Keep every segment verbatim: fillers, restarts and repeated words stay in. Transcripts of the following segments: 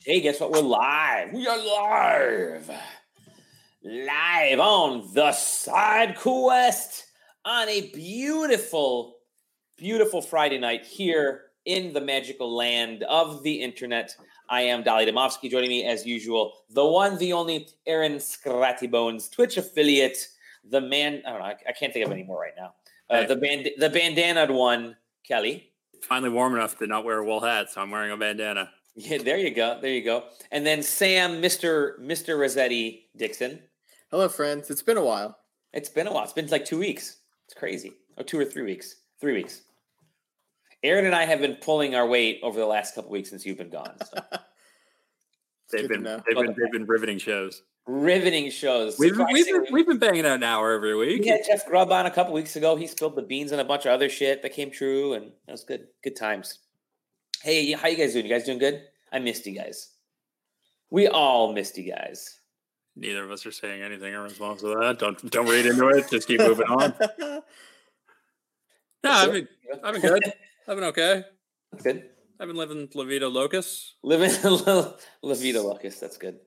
Hey, guess what? We're live. We are live. Live on the Side Quest on a beautiful, beautiful Friday night here in the magical land of the internet. I am Dali Demovsky. Joining me as usual, the one, the only Aaron Scratty Bones, Twitch affiliate, the man. I don't know. I, I can't think of any more right now. Uh, Hey. the band, the bandanaed one, Kelly. Finally warm enough to not wear a wool hat, so I'm wearing a bandana. Yeah, there you go. There you go. And then Sam, Mister Mister Rossetti Dixon. Hello, friends. It's been a while. It's been a while. It's been like two weeks. It's crazy. Oh, two or three weeks. Three weeks. Aaron and I have been pulling our weight over the last couple weeks since you've been gone. So. They've good been to know. they've been they've been riveting shows. Riveting shows. We've we've been, Surprisingly, we've been banging out an hour every week. we had Jeff Grubb on a couple weeks ago. He spilled the beans on a bunch of other shit that came true, and that was good. Good times. Hey, how you guys doing? You guys doing good? I missed you guys. We all missed you guys. Neither of us are saying anything in response to that. Don't don't read into it. Just keep moving on. No, I've been I've been good. I've been okay. Good. I've been living La Vida Locus. Living La La Vida Locus. That's good.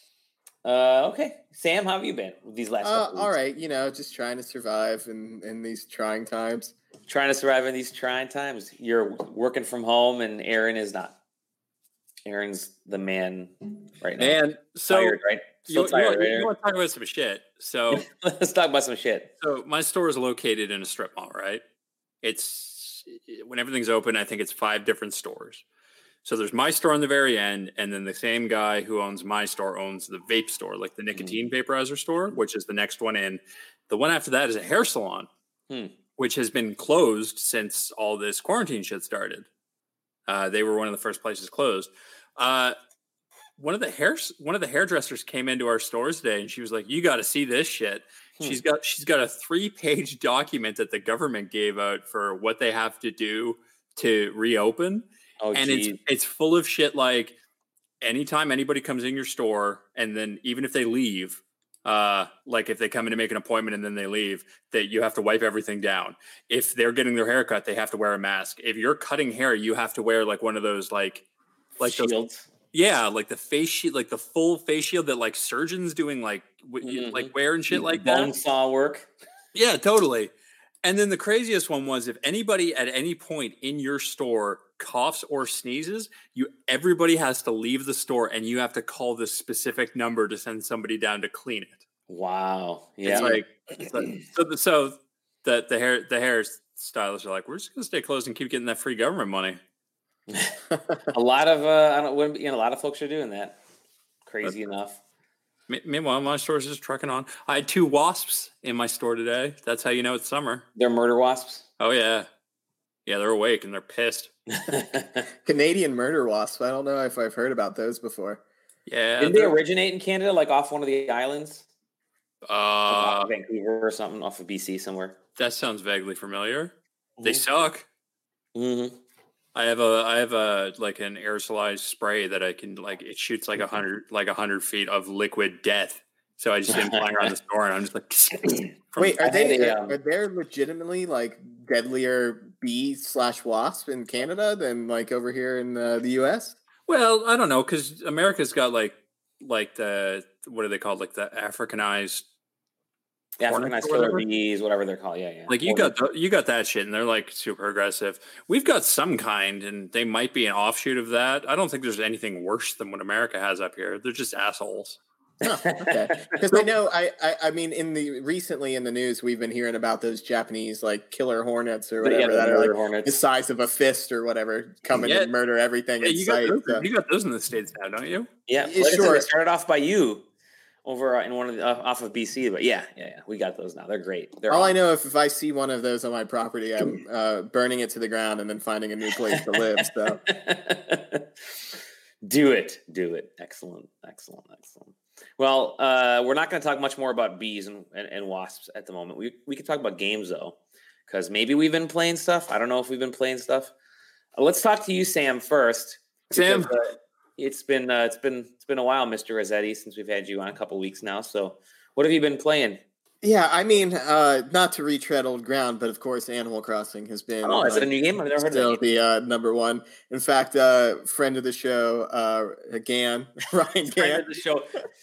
Uh, okay. Sam, how have you been these last Uh, couple weeks? all right, you know, just trying to survive in, in these trying times. Trying to survive in these trying times. You're working from home, and Aaron is not. Aaron's the man right now. And so Tired, right? you, Still you, tired, want, right, you Aaron? want to talk about some shit. So Let's talk about some shit. So my store is located in a strip mall, right? It's when everything's open, I think it's five different stores. So there's my store on the very end, and then the same guy who owns my store owns the vape store, like the nicotine vaporizer store, which is the next one in. The one after that is a hair salon, Hmm. which has been closed since all this quarantine shit started. Uh, they were one of the first places closed. Uh, one of the hair one of the hairdressers came into our stores today, and she was like, "You got to see this shit." Hmm. She's got she's got a three page document that the government gave out for what they have to do to reopen, Oh, and geez. it's it's full of shit like anytime anybody comes in your store, and then even if they leave, uh, like if they come in to make an appointment and then they leave, that you have to wipe everything down. If they're getting their hair cut, they have to wear a mask. If you're cutting hair, you have to wear like one of those like like those Shields. yeah, like the face shield, like the full face shield that like surgeons doing like w- Mhm. like wear and shit like Bone that. saw work. Yeah, totally. And then the craziest one was if anybody at any point in your store coughs or sneezes, you everybody has to leave the store and you have to call this specific number to send somebody down to clean it. Wow. Yeah. It's like so so the, so the the hair the hair stylists are like, we're just gonna stay closed and keep getting that free government money. a lot of uh, I don't. wouldn't- You know, a lot of folks are doing that. Crazy enough. Me- Meanwhile, my store's just trucking on. I had two wasps in my store today. That's how you know it's summer. They're murder wasps. Oh yeah, yeah. They're awake and they're pissed. Canadian murder wasp. I don't know if I've heard about those before. Yeah. Didn't they they're- originate in Canada, like off one of the islands, Uh, Vancouver or something, off of B C somewhere? that sounds vaguely familiar. They Mhm. suck. Mm-hmm. I have a I have a like an aerosolized spray that I can like it shoots like a hundred like a hundred feet of liquid death. So I just been flying around the store and I'm just like from- Wait, I are had they a, are, um, are there legitimately like deadlier bee slash wasp in Canada than like over here in uh, the U S? Well, I don't know because America's got like like the what are they called like the Africanized Africanized Hornets or killer whatever? bees, whatever they're called. Yeah, yeah. like you Hornets. got the, you got that shit and they're like super aggressive. We've got some kind and they might be an offshoot of that. I don't think there's anything worse than what America has up here. They're just assholes. Huh, okay, because I know I, I I mean in the recently in the news we've been hearing about those Japanese like killer hornets or But yeah, whatever the that are murder like the hornets. size of a fist or whatever coming Yeah. and murder everything Yeah, in you got, sight. those, so- you got those in the States now, don't you? Yeah, Yeah, like I said, sure. they started off by you over uh, in one of the, uh, off of B C, but yeah, yeah, yeah, we got those now. They're great. They're All I awesome. know if, if I see one of those on my property, I'm uh, burning it to the ground and then finding a new place to live. So do it, do it. Excellent, excellent, excellent. Well, uh, we're not going to talk much more about bees and, and, and wasps at the moment. We we can talk about games though, because maybe we've been playing stuff. I don't know if we've been playing stuff. Uh, let's talk to you, Sam, first. Sam? because, uh, it's been uh, it's been it's been a while, Mister Rossetti, since we've had you on a couple weeks now. So, what have you been playing? Yeah, I mean, uh, not to retread old ground, but of course, Animal Crossing has been Oh, is uh, it a new game? I've never heard of still that game. the uh, number one. In fact, uh, friend of the show, uh, Gan, Ryan Friend Gan, of the show.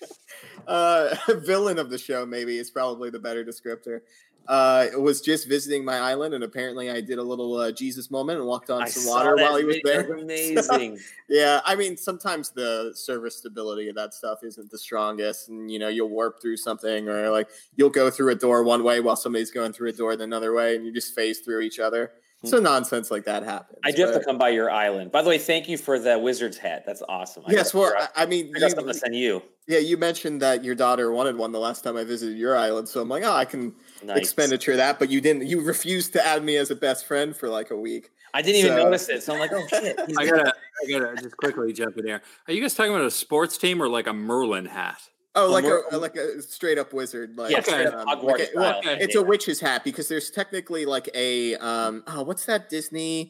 uh, villain of the show, maybe is probably the better descriptor. Uh, was just visiting my island, and apparently, I did a little uh, Jesus moment and walked on I some saw water that while he was video. there. It was amazing. So, yeah, I mean, sometimes the server stability of that stuff isn't the strongest, and you know, you'll warp through something, or like you'll go through a door one way while somebody's going through a door the other way, and you just phase through each other. So nonsense like that happens. I do have but, to come by your island. By the way, thank you for the Wizard's hat. That's awesome. I yes, gotta well, figure out- I, I mean, I got you, something to send you. yeah, you mentioned that your daughter wanted one the last time I visited your island, so I'm like, oh, I can Nice. expenditure that, but you didn't. You refused to add me as a best friend for like a week. I didn't even So- notice it, so I'm like, oh shit. he's I got- gotta, I gotta just quickly jump in here. Are you guys talking about a sports team or like a Merlin hat? Oh, like more- a like a straight up wizard, like Yeah, Okay. straight up um, Hogwarts like a- well, style. it's a witch's hat because there's technically like a um oh what's that Disney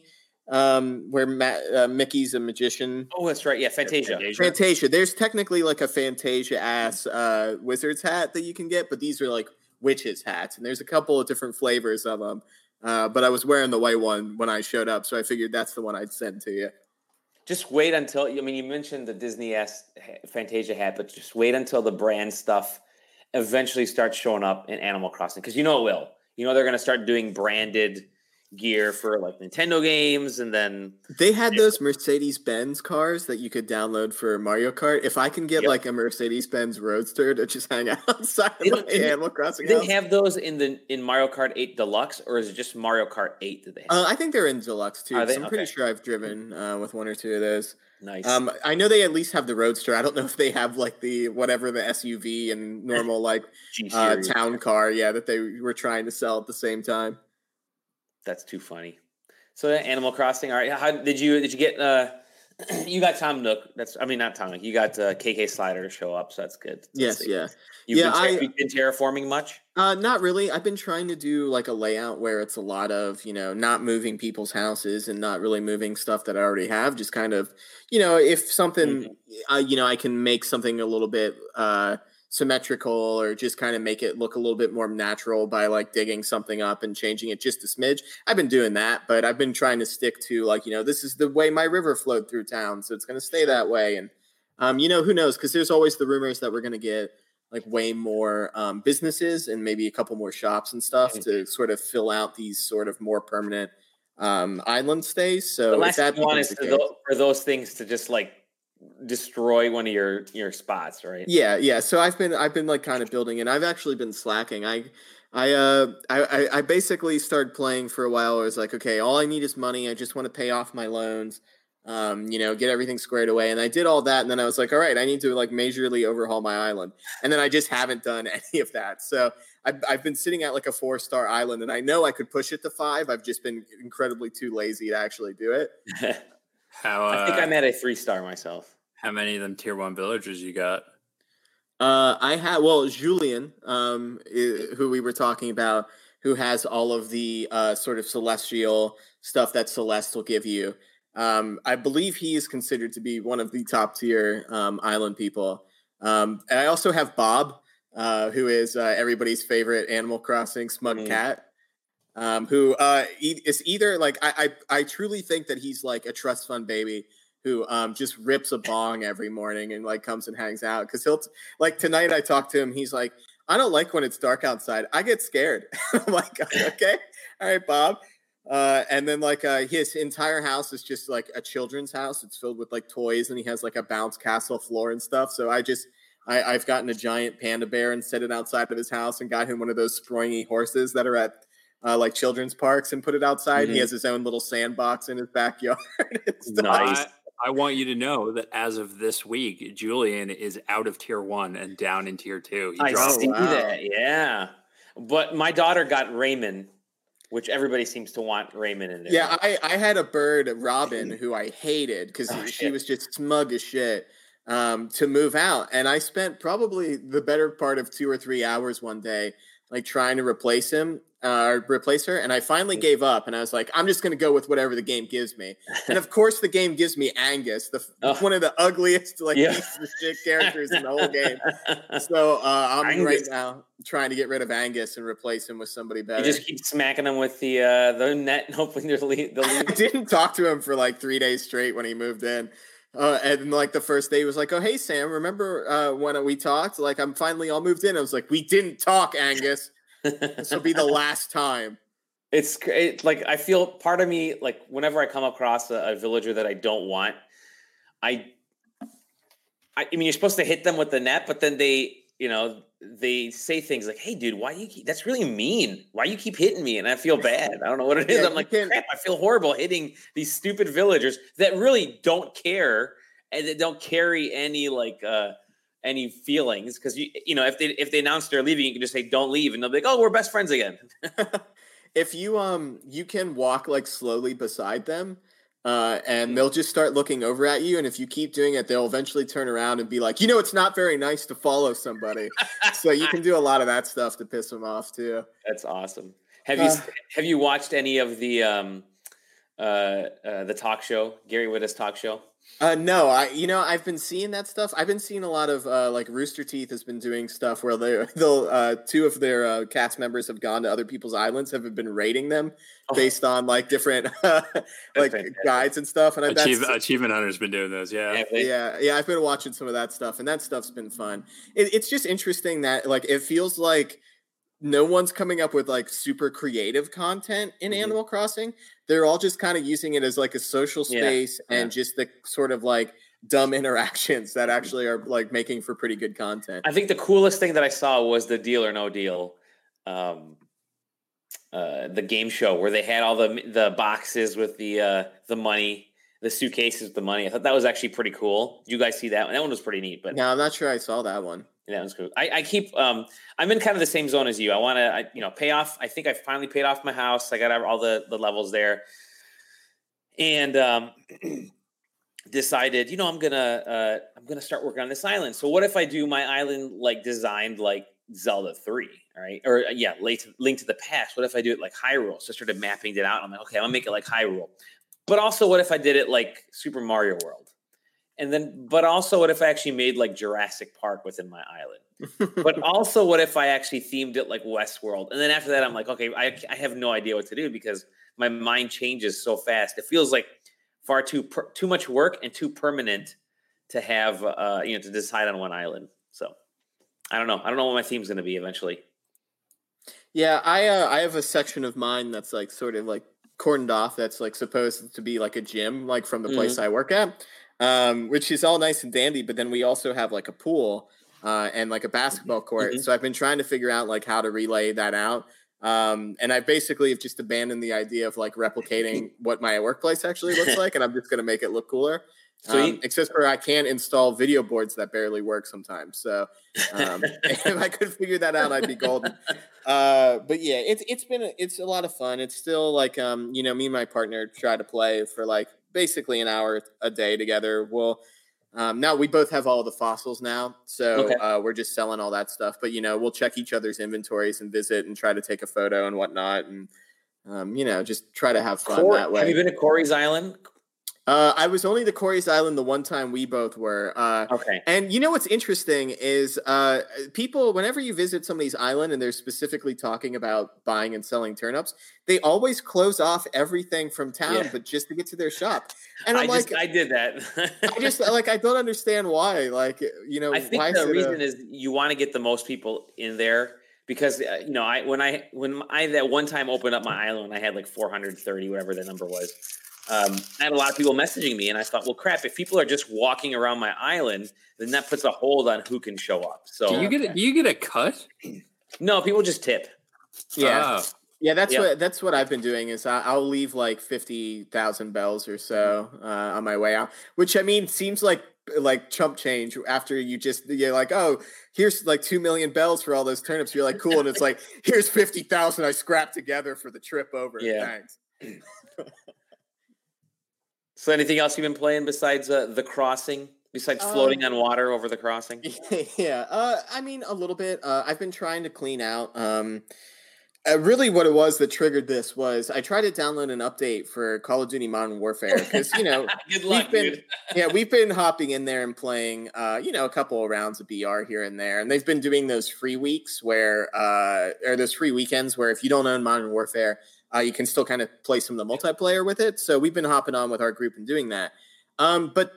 um where Ma- uh, Mickey's a magician. Oh, that's right. Yeah, Fantasia. Fantasia. Fantasia. There's technically like a Fantasia ass uh wizard's hat that you can get, but these are like witches hats, and there's a couple of different flavors of them. Uh, but I was wearing the white one when I showed up, so I figured that's the one I'd send to you. Just wait until I mean you mentioned the Disney S Fantasia hat, but just wait until the brand stuff eventually starts showing up in Animal Crossing because you know it will. You know they're going to start doing branded gear for like Nintendo games, and then They had those Mercedes-Benz cars that you could download for Mario Kart. If I can get Yep. like a Mercedes-Benz Roadster to just hang out outside They of don't- my do they- Animal Crossing do they house. have those in the in Mario Kart eight Deluxe, or is it just Mario Kart eight that they have? Uh, I think they're in Deluxe too. Are they? 'Cause I'm pretty Okay. sure I've driven uh, with one or two of those. Nice. Um, I know they at least have the Roadster. I don't know if they have like the whatever the S U V and normal like G uh, series. town car. Yeah, that they were trying to sell at the same time. That's too funny. So Animal Crossing. All right. How did you did you get? Uh, you got Tom Nook. That's I mean not Tom Nook. You got uh, K K Slider to show up. So that's good. Let's Yes, see. yeah. You've, Yeah, been, ter- I- you've been terraforming much. Uh, not really. I've been trying to do like a layout where it's a lot of, you know, not moving people's houses and not really moving stuff that I already have. Just kind of, you know, if something, uh, you know, I can make something a little bit uh, symmetrical or just kind of make it look a little bit more natural by like digging something up and changing it just a smidge. I've been doing that, but I've been trying to stick to like, you know, this is the way my river flowed through town. So it's going to stay that way. And, um, you know, who knows? Because there's always the rumors that we're going to get like way more um, businesses and maybe a couple more shops and stuff to sort of fill out these sort of more permanent um, island stays. So The if last that thing you want becomes is the to case- tho- for those things to just like destroy one of your your spots, right? yeah, yeah. So I've been I've been like kind of building, and I've actually been slacking. I I uh I I- I basically started playing for a while. I was like, okay, all I need is money. I just want to pay off my loans. Um, you know, get everything squared away. And I did all that. And then I was like, all right, I need to like majorly overhaul my island. And then I just haven't done any of that. So I've, I've been sitting at like a four star island, and I know I could push it to five. I've just been incredibly too lazy to actually do it. How uh, I think I'm at a three star myself. how many of them tier one villagers you got? Uh, I had, well, Julian, um, i- who we were talking about, who has all of the uh, sort of celestial stuff that Celeste will give you. Um, I believe he is considered to be one of the top tier um, island people. Um, and I also have Bob, uh, who is uh, everybody's favorite Animal Crossing smug Mm. cat, um, who uh, e- is either like I, I I truly think that he's like a trust fund baby who um, just rips a bong every morning and like comes and hangs out because he'll t- like tonight I talked to him. He's like, I don't like when it's dark outside. I get scared. I'm like, okay, all right, Bob. Uh, and then like uh, his entire house is just like a children's house. It's filled with like toys, and he has like a bounce castle floor and stuff. So I just I, I've gotten a giant panda bear and set it outside of his house, and got him one of those springy horses that are at uh, like children's parks and put it outside. Mhm. He has his own little sandbox in his backyard. and stuff. Nice. I, I want you to know that as of this week, Julian is out of tier one and down in tier two. He I dropped- see wow. that. Yeah. But my daughter got Raymond, which everybody seems to want Raymond in there. Yeah, I, I had a bird, Robin, who I hated because Oh, she shit. was just smug as shit, um, to move out. And I spent probably the better part of two or three hours one day like trying to replace him, uh, replace her. And I finally gave up and I was like, I'm just going to go with whatever the game gives me. And of course the game gives me Angus, the oh. one of the ugliest, like yeah. piece of shit characters in the whole game. So uh, I'm Angus. right now trying to get rid of Angus and replace him with somebody better. You just keep smacking him with the, uh, the net and hoping they'll leave. I didn't talk to him for like three days straight when he moved in. Uh, and like the first day he was like, oh, hey, Sam, remember uh, when we talked? Like, I'm finally all moved in. I was like, we didn't talk, Angus. This will be the last time. It's it, like, I feel part of me, like whenever I come across a, a villager that I don't want, I, I, I mean, you're supposed to hit them with the net, but then they, you know, they say things like, hey, dude, why do you keep, that's really mean. Why you keep hitting me? And I feel bad. I don't know what it is. Yeah, I'm like, crap, I feel horrible hitting these stupid villagers that really don't care and that don't carry any like, uh, any feelings. Cause you, you know, if they, if they announce they're leaving, you can just say, don't leave. And they'll be like, oh, we're best friends again. If you, um, you can walk like slowly beside them. Uh, and they'll just start looking over at you. And if you keep doing it, they'll eventually turn around and be like, you know, it's not very nice to follow somebody. So you can do a lot of that stuff to piss them off too. That's awesome. Have you, uh, have you watched any of the, um, uh, uh, the talk show, Gary Whitta's talk show? Uh, no, I, you know, I've been seeing that stuff. I've been seeing a lot of, uh, like Rooster Teeth has been doing stuff where they, they'll, uh, two of their, uh, cast members have gone to other people's islands, have been rating them based oh. on like different, uh, like fantastic. guides and stuff. And Achieve, Achievement Hunter's been doing those. Yeah. Yeah. Yeah. I've been watching some of that stuff and that stuff's been fun. It, it's just interesting that like, it feels like no one's coming up with like super creative content in mm-hmm. Animal Crossing. They're all just kind of using it as like a social space yeah. and yeah. just the sort of like dumb interactions that actually are like making for pretty good content. I think the coolest thing that I saw was the Deal or No Deal, um, uh, the game show where they had all the the boxes with the uh, the money, the suitcases with the money. I thought that was actually pretty cool. Did you guys see that one? That one was pretty neat. But no, I'm not sure I saw that one. Yeah, that was cool. I, I keep, um, I'm in kind of the same zone as you. I want to, you know, pay off. I think I finally paid off my house. I got all the, the levels there and, um, decided, you know, I'm going to, uh, I'm going to start working on this island. So what if I do my island, like designed like Zelda three, right? Or uh, yeah, Link to, Link to the Past. What if I do it like Hyrule? So I started mapping it out. I'm like, okay, I'm gonna make it like Hyrule. But also what if I did it like Super Mario World? And then, but also what if I actually made like Jurassic Park within my island? But also what if I actually themed it like Westworld? And then after that, I'm like, okay, I, I have no idea what to do because my mind changes so fast. It feels like far too, per, too much work and too permanent to have, uh, you know, to decide on one island. So I don't know. I don't know what my theme's going to be eventually. Yeah. I, uh, I have a section of mine that's like sort of like cordoned off. That's like supposed to be like a gym, like from the mm-hmm. place I work at. Um, which is all nice and dandy, but then we also have like a pool uh, and like a basketball court. Mm-hmm. So I've been trying to figure out like how to relay that out. Um, and I basically have just abandoned the idea of like replicating what my workplace actually looks like, and I'm just going to make it look cooler. So um, except for I can't install video boards that barely work sometimes. So um, if I could figure that out, I'd be golden. Uh, but yeah, it's it's been a, it's a lot of fun. It's still like um, you know, me and my partner try to play for like basically an hour a day together. We'll um, now we both have all the fossils now, so okay. uh, we're just selling all that stuff. But you know, we'll check each other's inventories and visit and try to take a photo and whatnot, and um, you know, just try to have fun Cor- that way. Have you been to Corey's Island? Uh, I was only to Corey's Island the one time we both were. Uh, okay. And you know what's interesting is uh, people, whenever you visit somebody's island and they're specifically talking about buying and selling turnips, they always close off everything from town, yeah. but just to get to their shop. And I'm I like, just, I did that. I just like, I don't understand why. Like, you know, I think why the reason a- is you want to get the most people in there. Because uh, you know, I when I when I that one time opened up my island, I had like four hundred thirty, whatever the number was. Um, I had a lot of people messaging me, and I thought, well, crap, if people are just walking around my island, then that puts a hold on who can show up. So, do you get a, do you get a cut? No, people just tip. Yeah, oh. yeah, that's yeah. what that's what I've been doing. Is I, I'll leave like fifty thousand bells or so uh, on my way out, which I mean seems like like chump change after you just you're like, oh, here's like two million bells for all those turnips. You're like, cool, and it's like here's fifty thousand I scrapped together for the trip over. Yeah. Thanks. So anything else you've been playing besides uh, The Crossing? Besides floating um, on water over the crossing? Yeah, uh, I mean, a little bit. Uh, I've been trying to clean out. Um, uh, really, what it was that triggered this was I tried to download an update for Call of Duty Modern Warfare because, you know, Good luck, we've been, dude. yeah, we've been hopping in there and playing, uh, you know, a couple of rounds of B R here and there. And they've been doing those free weeks where, uh, or those free weekends where if you don't own Modern Warfare, uh, you can still kind of play some of the multiplayer with it. So we've been hopping on with our group and doing that. Um, but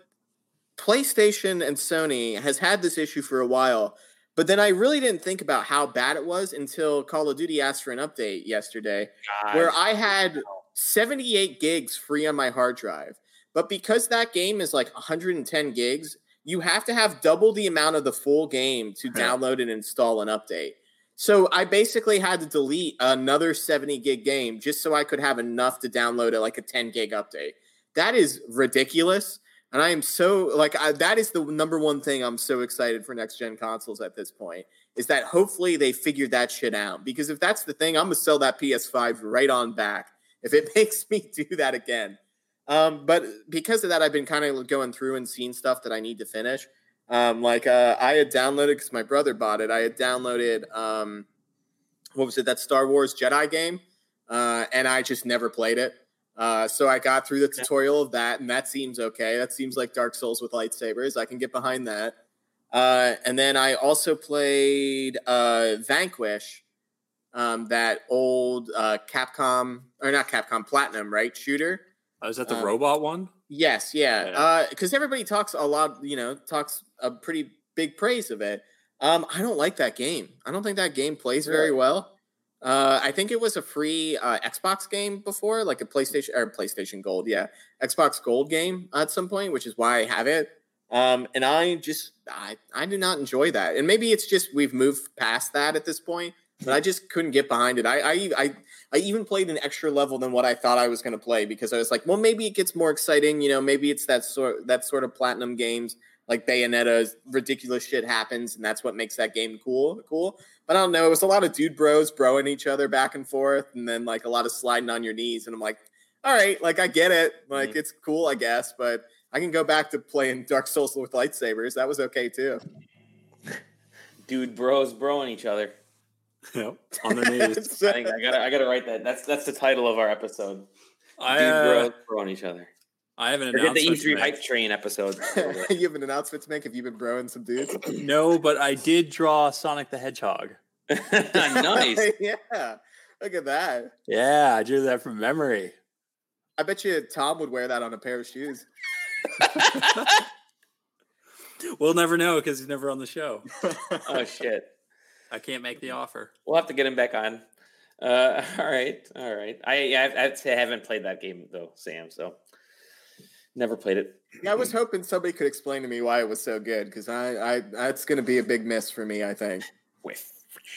PlayStation and Sony has had this issue for a while, but then I really didn't think about how bad it was until Call of Duty asked for an update yesterday, God. where I had seventy-eight gigs free on my hard drive. But because that game is like one hundred ten gigs, you have to have double the amount of the full game to download and install an update. So I basically had to delete another seventy gig game just so I could have enough to download a, like a ten gig update. That is ridiculous. And I am so like I, that is the number one thing I'm so excited for next gen consoles at this point is that hopefully they figured that shit out, because if that's the thing, I'm gonna sell that P S five right on back if it makes me do that again. Um, but because of that, I've been kind of going through and seeing stuff that I need to finish. Um, like uh, I had downloaded because my brother bought it. I had downloaded um, what was it? That Star Wars Jedi game, uh, and I just never played it. Uh, so I got through the tutorial of that, and that seems okay. That seems like Dark Souls with lightsabers. I can get behind that. Uh, and then I also played uh, Vanquish, um, that old uh, Capcom, or not Capcom, Platinum, right? Shooter. Oh, is that the um, robot one? Yes, yeah. Because yeah. uh, everybody talks a lot, you know, talks a pretty big praise of it. Um, I don't like that game. I don't think that game plays really? very well. Uh, I think it was a free uh, Xbox game before, like a PlayStation or PlayStation Gold, yeah, Xbox Gold game at some point, which is why I have it. Um, and I just I I do not enjoy that, and maybe it's just we've moved past that at this point, but I just couldn't get behind it. I I I, I even played an extra level than what I thought I was going to play because I was like, well, maybe it gets more exciting, you know, maybe it's that sort that sort of platinum games. Like Bayonetta's ridiculous shit happens, and that's what makes that game cool. Cool, but I don't know. It was a lot of dude bros broing each other back and forth, and then like a lot of sliding on your knees. And I'm like, all right, like I get it, like mm-hmm. it's cool, I guess. But I can go back to playing Dark Souls with lightsabers. That was okay too. Dude bros broing each other. Yep, on the knees. I think I gotta, I gotta write that. That's that's the title of our episode. I, Dude uh, bros broing each other. I have an Forget announcement. the E three hype train episode. You have an announcement to make? Have you been broing some dudes? No, but I did draw Sonic the Hedgehog. Nice. Yeah. Look at that. Yeah, I drew that from memory. I bet you Tom would wear that on a pair of shoes. We'll never know because he's never on the show. Oh, shit. I can't make the offer. We'll have to get him back on. Uh, all right. All right. I, I, I'd say I haven't played that game, though, Sam, so... Never played it. I was hoping somebody could explain to me why it was so good, because I, I, that's going to be a big miss for me, I think. With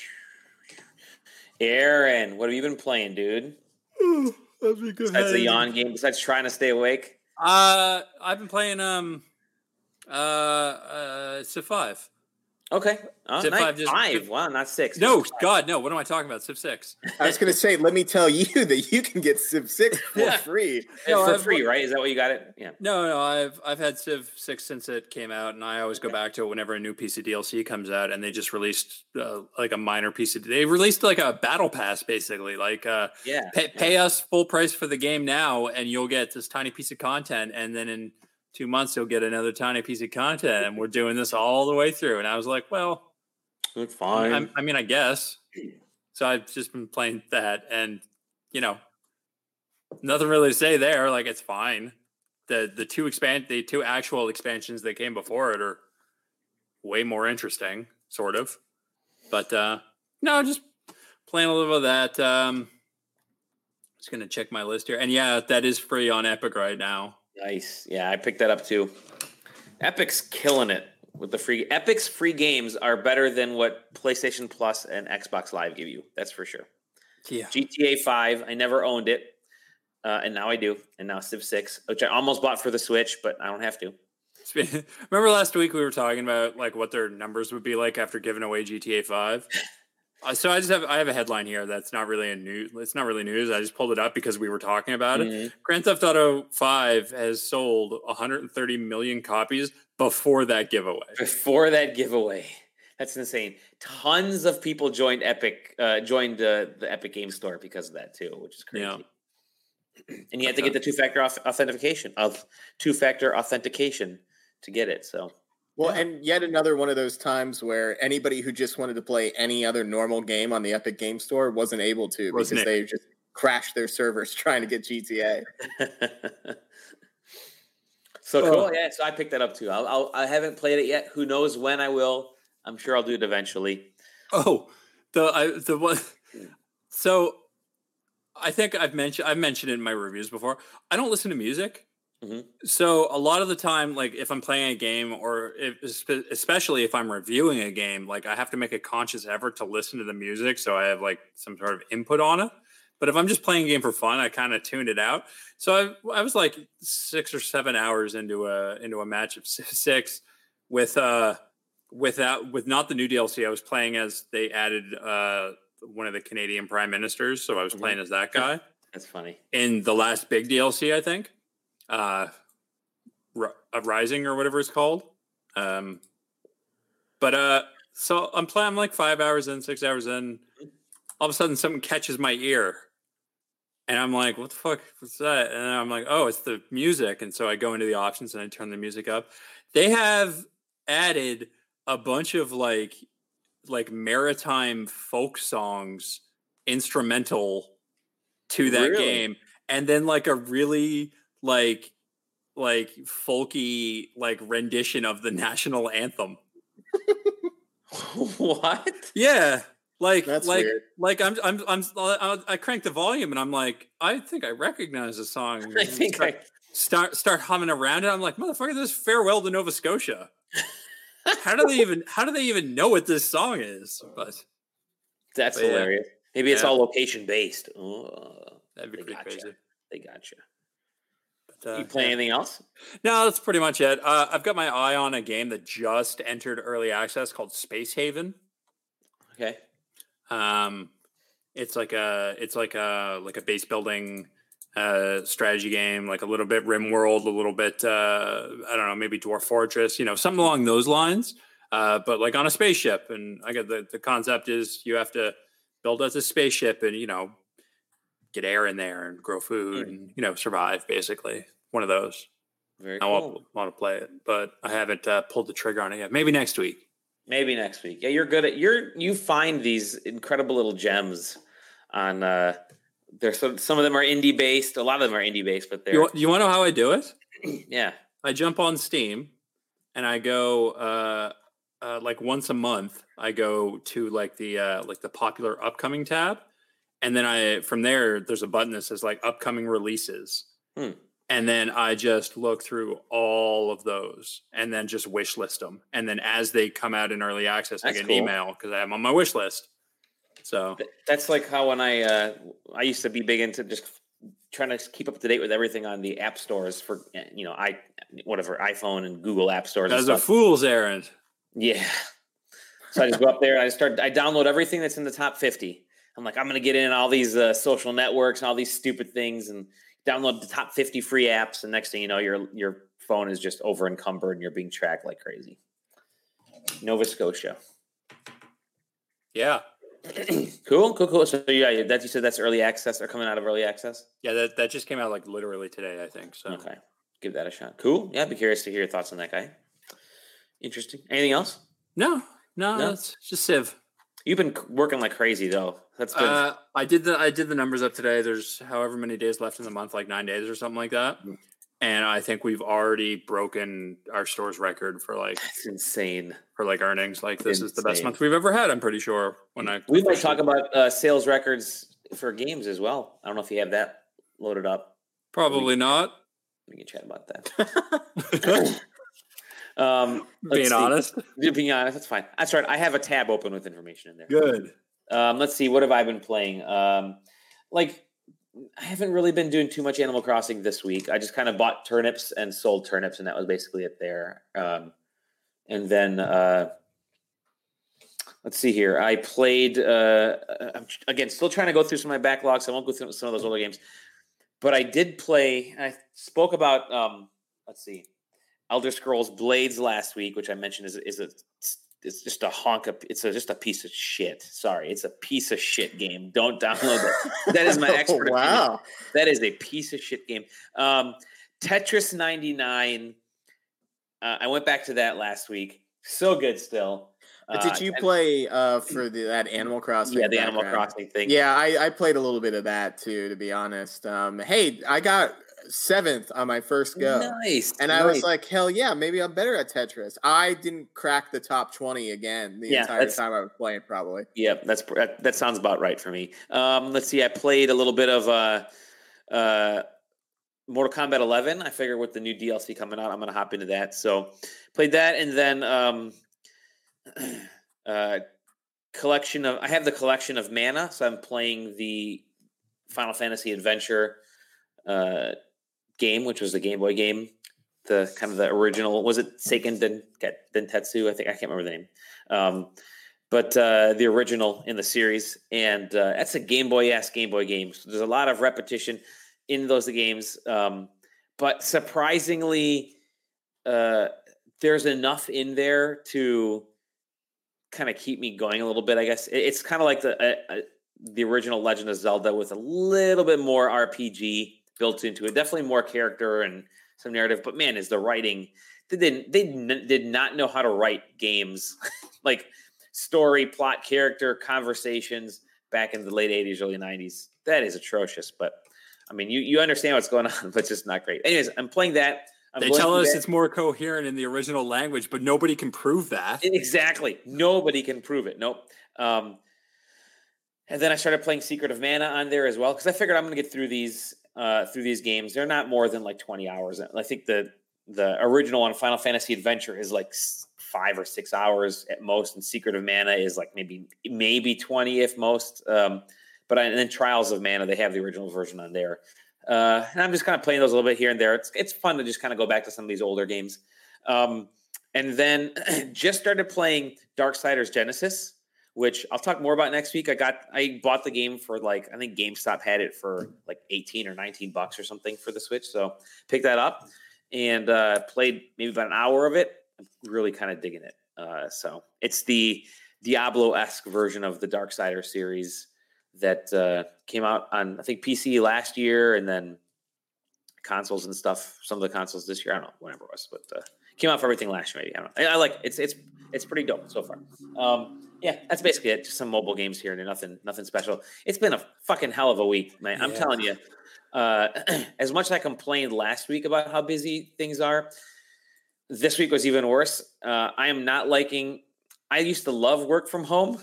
Aaron, what have you been playing, dude? Oh, that'd be good. Besides the yawn game, besides trying to stay awake. Uh, I've been playing um, uh, uh, Civ five. Okay. Oh, Civ nice. five, just, five. Wow, not six. No, God, no. What am I talking about? Civ six. I was going to say, let me tell you that you can get Civ six for yeah. free. No, for I've, free, right? Is that what you got it? Yeah. No, no. I've I've had Civ six since it came out, and I always go back to it whenever a new piece of D L C comes out. And they just released uh, like a minor piece of. They released like a battle pass, basically. Like, uh, yeah, pay, pay us full price for the game now, and you'll get this tiny piece of content, and then in two months you'll get another tiny piece of content, and we're doing this all the way through. And I was like, well. That's fine. I, I mean, I guess. So I've just been playing that, and you know, nothing really to say there. Like it's fine. The the two expand the two actual expansions that came before it are way more interesting, sort of. But uh, no, just playing a little bit of that. Um, just gonna check my list here, and yeah, that is free on Epic right now. Nice. Yeah, I picked that up too. Epic's killing it. With the free Epic's free games are better than what PlayStation Plus and Xbox Live give you. That's for sure. Yeah. G T A five, I never owned it, uh, and now I do. And now Civ six, which I almost bought for the Switch, but I don't have to. Remember last week we were talking about like what their numbers would be like after giving away G T A five. uh, so I just have I have a headline here that's not really a news. It's not really news. I just pulled it up because we were talking about mm-hmm. it. Grand Theft Auto five has sold one hundred thirty million copies. before that giveaway. Before that giveaway. That's insane. Tons of people joined Epic, uh, joined uh, the Epic Game Store because of that too, which is crazy. Yeah. And you have to get the two-factor authentication of two-factor authentication to get it. So, well, yeah. And yet another one of those times where anybody who just wanted to play any other normal game on the Epic Game Store wasn't able to wasn't because it? they just crashed their servers trying to get G T A. So cool, yeah. So I picked that up too. I'll, I'll, I haven't played it yet. Who knows when I will? I'm sure I'll do it eventually. Oh, the I, the one. So, I think I've mentioned I've mentioned it in my reviews before. I don't listen to music, mm-hmm. so a lot of the time, like if I'm playing a game, or if, especially if I'm reviewing a game, like I have to make a conscious effort to listen to the music, so I have like some sort of input on it. But if I'm just playing a game for fun, I kind of tuned it out. So I, I was like six or seven hours into a into a match of six with uh without with not the new D L C. I was playing as they added uh one of the Canadian prime ministers, so I was playing mm-hmm. as that guy. That's funny. In the last big D L C, I think, uh, R- Rising or whatever it's called. Um, but uh, so I'm playing. I'm like five hours in, six hours in. All of a sudden, something catches my ear. And I'm like, what the fuck was that? And I'm like, oh, it's the music. And so I go into the options and I turn the music up. They have added a bunch of like, like maritime folk songs, instrumental to that really? game. And then like a really like, like folky, like rendition of the national anthem. What? Yeah. Like, That's like, weird. like I'm, I'm, I'm, I cranked the volume and I'm like, I think I recognize the song. I think start, I start, start humming around it. I'm like, motherfucker, this is Farewell to Nova Scotia. How do they even, how do they even know what this song is? But that's but hilarious. Yeah. Maybe it's yeah. all location based. Oh, that'd be pretty crazy. You. They got you. But, uh, you play yeah. anything else? No, that's pretty much it. Uh, I've got my eye on a game that just entered early access called Space Haven. Okay. Um, it's like a, it's like a, like a base building, uh, strategy game, like a little bit RimWorld, a little bit, uh, I don't know, maybe Dwarf Fortress, you know, something along those lines. Uh, but like on a spaceship. And I got the, the concept is you have to build out this spaceship and, you know, get air in there and grow food mm. and, you know, survive basically. One of those. Very I cool. want, want to play it, but I haven't uh, pulled the trigger on it yet. Maybe next week. Maybe next week. Yeah, you're good at you're you find these incredible little gems on uh there's some some of them are indie based, a lot of them are indie based, but they're You, you want to know how I do it? Yeah. I jump on Steam and I go uh uh like once a month I go to like the uh like the popular upcoming tab, and then I from there there's a button that says like upcoming releases. Hmm. And then I just look through all of those and then just wish list them. And then as they come out in early access, That's I get cool. an email because I have them on my wish list. So that's like how when I uh, I used to be big into just trying to keep up to date with everything on the app stores for, you know, I whatever iPhone and Google app stores. That's a fool's errand. Yeah. So I just go up there and I start, I download everything that's in the top fifty. I'm like, I'm going to get in all these uh, social networks and all these stupid things and download the top fifty free apps, and next thing you know, your your phone is just over encumbered and you're being tracked like crazy. Nova Scotia. Yeah. Cool, cool, cool. So yeah, that you said that's early access or coming out of early access? Yeah, that, that just came out like literally today, I think. So okay. Give that a shot. Cool. Yeah, I'd be curious to hear your thoughts on that guy. Interesting. Anything else? No, no, no? It's just Civ. You've been working like crazy though. That's good. Uh, I did the I did the numbers up today. There's however many days left in the month, like nine days or something like that. Mm-hmm. And I think we've already broken our store's record for like that's insane for like earnings. Like this insane. is the best month we've ever had. I'm pretty sure. When I we might talk about uh, sales records for games as well. I don't know if you have that loaded up. Probably we, not. We can chat about that. um, being see. honest, being honest, that's fine. That's right. I have a tab open with information in there. Good. Um, let's see. What have I been playing? Um, like. I haven't really been doing too much Animal Crossing this week. I just kind of bought turnips and sold turnips, and that was basically it there. Um, and then, uh, let's see here. I played, uh, I'm, again, still trying to go through some of my backlogs. I won't go through some of those older games. But I did play, and I spoke about, um, let's see. Elder Scrolls Blades last week, which I mentioned is is a it's just a honk of it's a, just a piece of shit. Sorry, it's a piece of shit game. Don't download it. That is my expert oh, wow. opinion. That is a piece of shit game. Um, Tetris ninety-nine. Uh, I went back to that last week. So good still. But did you uh, play uh, for the, that Animal Crossing? Yeah, the background? Animal Crossing thing. Yeah, I, I played a little bit of that too, to be honest. Um, hey, I got seventh on my first go. Nice. And nice. I was like, hell yeah, maybe I'm better at Tetris. I didn't crack the top twenty again the yeah, entire time I was playing, probably. Yeah, that's that, that sounds about right for me. Um, let's see, I played a little bit of uh, uh, Mortal Kombat eleven. I figured with the new D L C coming out, I'm going to hop into that. So played that, and then um, uh, collection of I have the collection of mana, so I'm playing the Final Fantasy Adventure uh, game, which was the Game Boy game, the kind of the original. Was it Seiken Den, Dentetsu? I think I can't remember the name, um, but uh, the original in the series, and uh, that's a Game Boy ass Game Boy game. So there's a lot of repetition in those games, um, but surprisingly, uh, there's enough in there to kind of keep me going a little bit. I guess it's kind of like the uh, uh, the original Legend of Zelda with a little bit more R P G built into it. Definitely more character and some narrative. But man, is the writing they didn't they n- did not know how to write games like story, plot, character, conversations back in the late eighties, early nineties. That is atrocious. But I mean, you you understand what's going on, but it's just not great. Anyways, I'm playing that. I'm they tell us that. It's more coherent in the original language, but nobody can prove that. Exactly. Nobody can prove it. Nope. Um, and then I started playing Secret of Mana on there as well, because I figured I'm going to get through these uh, through these games. They're not more than like twenty hours. I think the the original one, Final Fantasy Adventure, is like five or six hours at most, and Secret of Mana is like maybe maybe twenty if most. Um, but I, and then Trials of Mana, they have the original version on there. Uh, and I'm just kind of playing those a little bit here and there. It's it's fun to just kind of go back to some of these older games. Um, and then just started playing Darksiders Genesis, which I'll talk more about next week. I got I bought the game for like I think GameStop had it for like eighteen or nineteen bucks or something for the Switch. So picked that up and uh, played maybe about an hour of it. I'm really kind of digging it. Uh, so it's the Diablo-esque version of the Darksiders series that uh, came out on, I think, P C last year, and then consoles and stuff. Some of the consoles this year, I don't know, whatever it was, but uh, came out for everything last year. Maybe I don't know. I, I like it. it's it's it's pretty dope so far. Um, yeah, that's basically it. Just some mobile games here and nothing nothing special. It's been a fucking hell of a week, man. I'm yeah. telling you. Uh, as much as I complained last week about how busy things are, this week was even worse. Uh, I am not liking. I used to love work from home.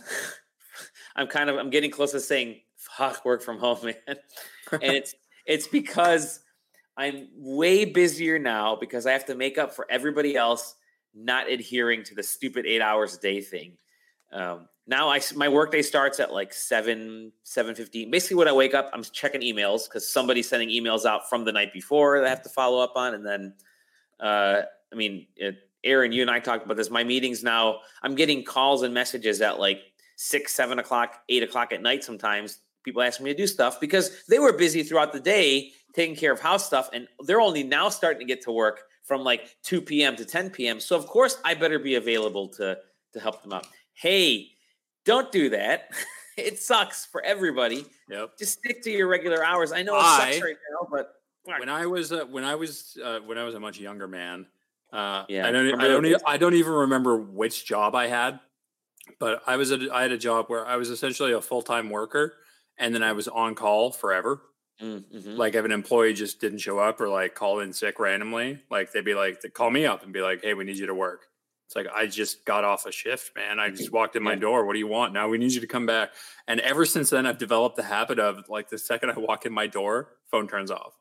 I'm kind of, I'm getting close to saying, fuck work from home, man. And it's, it's because I'm way busier now because I have to make up for everybody else not adhering to the stupid eight hours a day thing. Um, now I, my workday starts at like seven, seven fifteen. Basically when I wake up, I'm checking emails because somebody's sending emails out from the night before that I have to follow up on. And then, uh, I mean, it, Aaron, you and I talked about this. My meetings now, I'm getting calls and messages at like six, seven o'clock, eight o'clock at night. Sometimes people ask me to do stuff because they were busy throughout the day taking care of house stuff. And they're only now starting to get to work from like two p.m. to ten p.m. So of course I better be available to, to help them out. Hey, don't do that. It sucks for everybody. Yep. Just stick to your regular hours. I know it I, sucks right now, but when I was, uh, when I was, uh, when I was a much younger man, uh, yeah, I don't, I don't, e- I don't even remember which job I had. But I was a, I had a job where I was essentially a full-time worker, and then I was on call forever. Mm-hmm. Like if an employee just didn't show up or like called in sick randomly, like they'd be like, they'd call me up and be like, "Hey, we need you to work." It's like, I just got off a shift, man. I just walked in my door. What do you want? Now we need you to come back. And ever since then, I've developed the habit of like the second I walk in my door, phone turns off,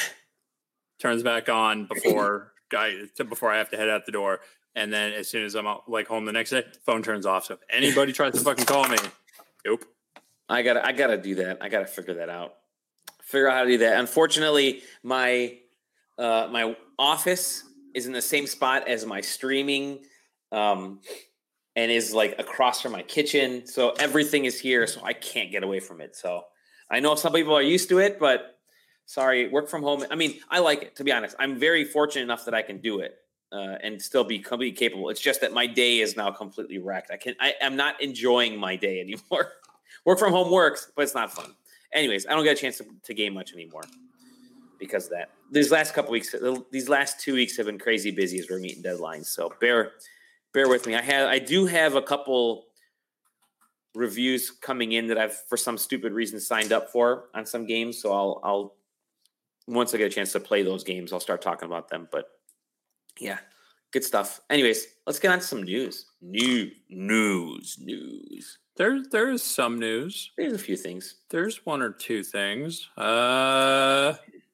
turns back on before I before I have to head out the door. And then as soon as I'm out, like home the next day, phone turns off. So if anybody tries to fucking call me, nope. I gotta, I gotta do that. I gotta figure that out. Figure out how to do that. Unfortunately, my uh, my office is in the same spot as my streaming, um, and is like across from my kitchen. So everything is here. So I can't get away from it. So I know some people are used to it, but sorry, work from home. I mean, I like it, to be honest. I'm very fortunate enough that I can do it. uh, and still be completely capable. It's just that my day is now completely wrecked. I can I am not enjoying my day anymore. Work from home works, but it's not fun. Anyways, I don't get a chance to, to game much anymore because of that. These last couple weeks, these last two weeks have been crazy busy as we're meeting deadlines. So bear bear with me. I have I do have a couple reviews coming in that I've for some stupid reason signed up for on some games. So I'll I'll once I get a chance to play those games, I'll start talking about them. But yeah, good stuff. Anyways, let's get on to some news. New news, news. There, there is some news. There's a few things. There's one or two things. Uh,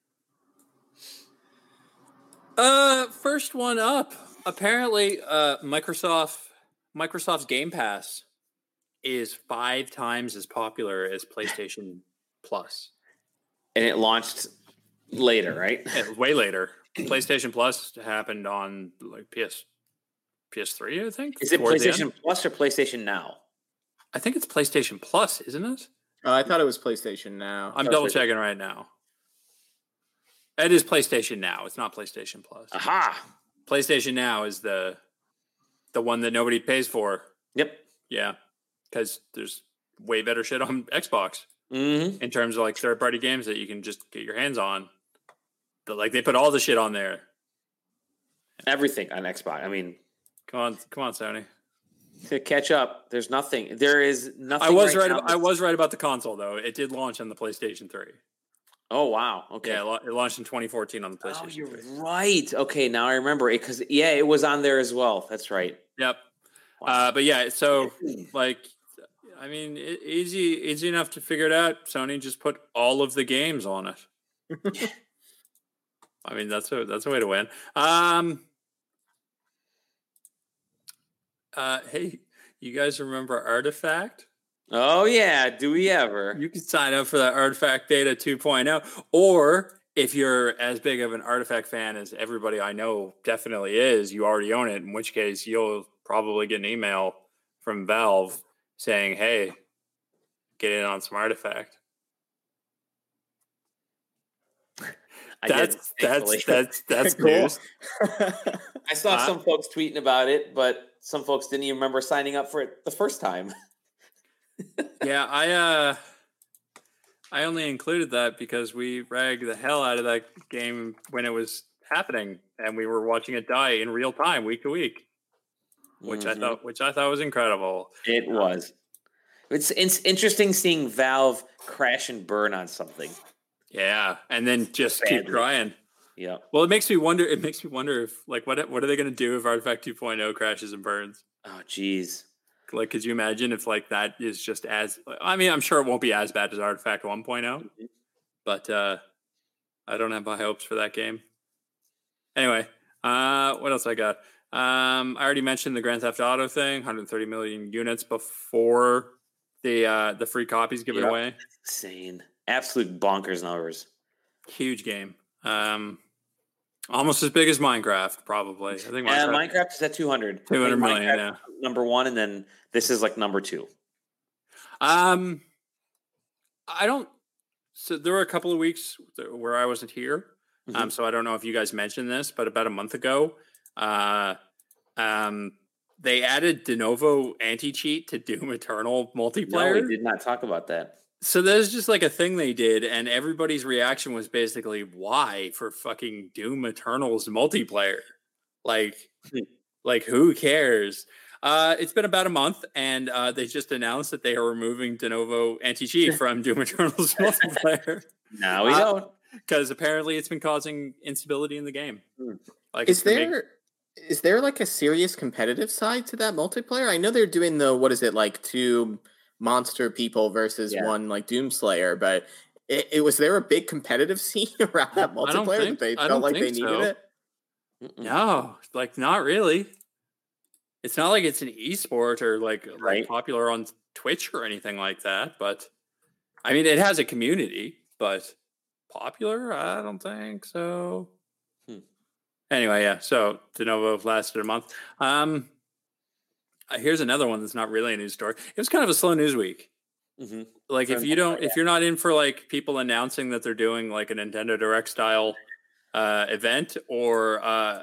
uh, first one up. Apparently, uh, Microsoft Microsoft's Game Pass is five times as popular as PlayStation Plus, and it launched later, right? Way later. PlayStation Plus happened on like P S P S three, I think. Is it PlayStation Plus or PlayStation Now? I think it's PlayStation Plus, isn't it? Uh, I thought it was PlayStation Now. I'm double checking right now. It is PlayStation Now. It's not PlayStation Plus. Aha! PlayStation Now is the the one that nobody pays for. Yep. Yeah, because there's way better shit on Xbox mm-hmm. in terms of like third party games that you can just get your hands on. But like they put all the shit on there. Everything on Xbox. I mean, come on, come on, Sony. To catch up, there's nothing. There is nothing. I was right. right Now about, I was right about the console though. It did launch on the PlayStation three. Oh wow! Okay, yeah, it launched in twenty fourteen on the PlayStation. Oh, you're three. right. Okay, now I remember it because yeah, it was on there as well. That's right. Yep. Wow. Uh, but yeah, so like, I mean, it, easy, easy enough to figure it out. Sony just put all of the games on it. I mean, that's a that's a way to win. Um. Uh, hey, you guys remember Artifact? Oh, yeah. Do we ever? You can sign up for that Artifact Beta two point oh. Or if you're as big of an Artifact fan as everybody I know definitely is, you already own it, in which case you'll probably get an email from Valve saying, hey, get in on some Artifact. I that's, did, that's, that's, that's, that's cool. news. I saw uh, some folks tweeting about it, but some folks didn't even remember signing up for it the first time. yeah, I uh, I only included that because we ragged the hell out of that game when it was happening, and we were watching it die in real time, week to week, which mm-hmm. I thought, which I thought was incredible. It was. It's it's interesting seeing Valve crash and burn on something. Yeah, and then just Badly. keep trying. Yeah. Well, it makes me wonder. It makes me wonder if, like, what what are they going to do if Artifact two point oh crashes and burns? Oh, geez. Like, could you imagine if, like, that is just as? I mean, I'm sure it won't be as bad as Artifact one point oh, mm-hmm. but uh, I don't have high hopes for that game. Anyway, uh, what else I got? Um, I already mentioned the Grand Theft Auto thing. one hundred thirty million units before the uh, the free copies given yep. away. Insane. Absolute bonkers numbers. Huge game. Um, almost as big as Minecraft, probably. I think Minecraft, uh, Minecraft is at two hundred. two hundred million, Minecraft yeah. Number one, and then this is like number two. Um, I don't. So there were a couple of weeks where I wasn't here. Mm-hmm. Um, so I don't know if you guys mentioned this, but about a month ago, uh, um, they added de novo anti-cheat to Doom Eternal multiplayer. No, we did not talk about that. So there's just like a thing they did, and everybody's reaction was basically, why for fucking Doom Eternal's multiplayer? Like, like who cares? Uh, it's been about a month, and uh, they just announced that they are removing de novo anti-cheat from Doom Eternal's multiplayer. Now we uh, don't. Because apparently it's been causing instability in the game. Like, is there make- is there like a serious competitive side to that multiplayer? I know they're doing the, what is it, like two monster people versus yeah. one like Doomslayer, but it, it was there a big competitive scene around that multiplayer think, that they felt like they needed so. it? Mm-mm. No, like not really. It's not like it's an esport or like, right. like popular on Twitch or anything like that, but I mean, it has a community, but popular? I don't think so. Hmm. Anyway, yeah, so de novo lasted a month. Um, Uh, here's another one that's not really a news story. It was kind of a slow news week. Mm-hmm. Like if you don't, if you're not in for like people announcing that they're doing like a Nintendo Direct style uh, event or uh,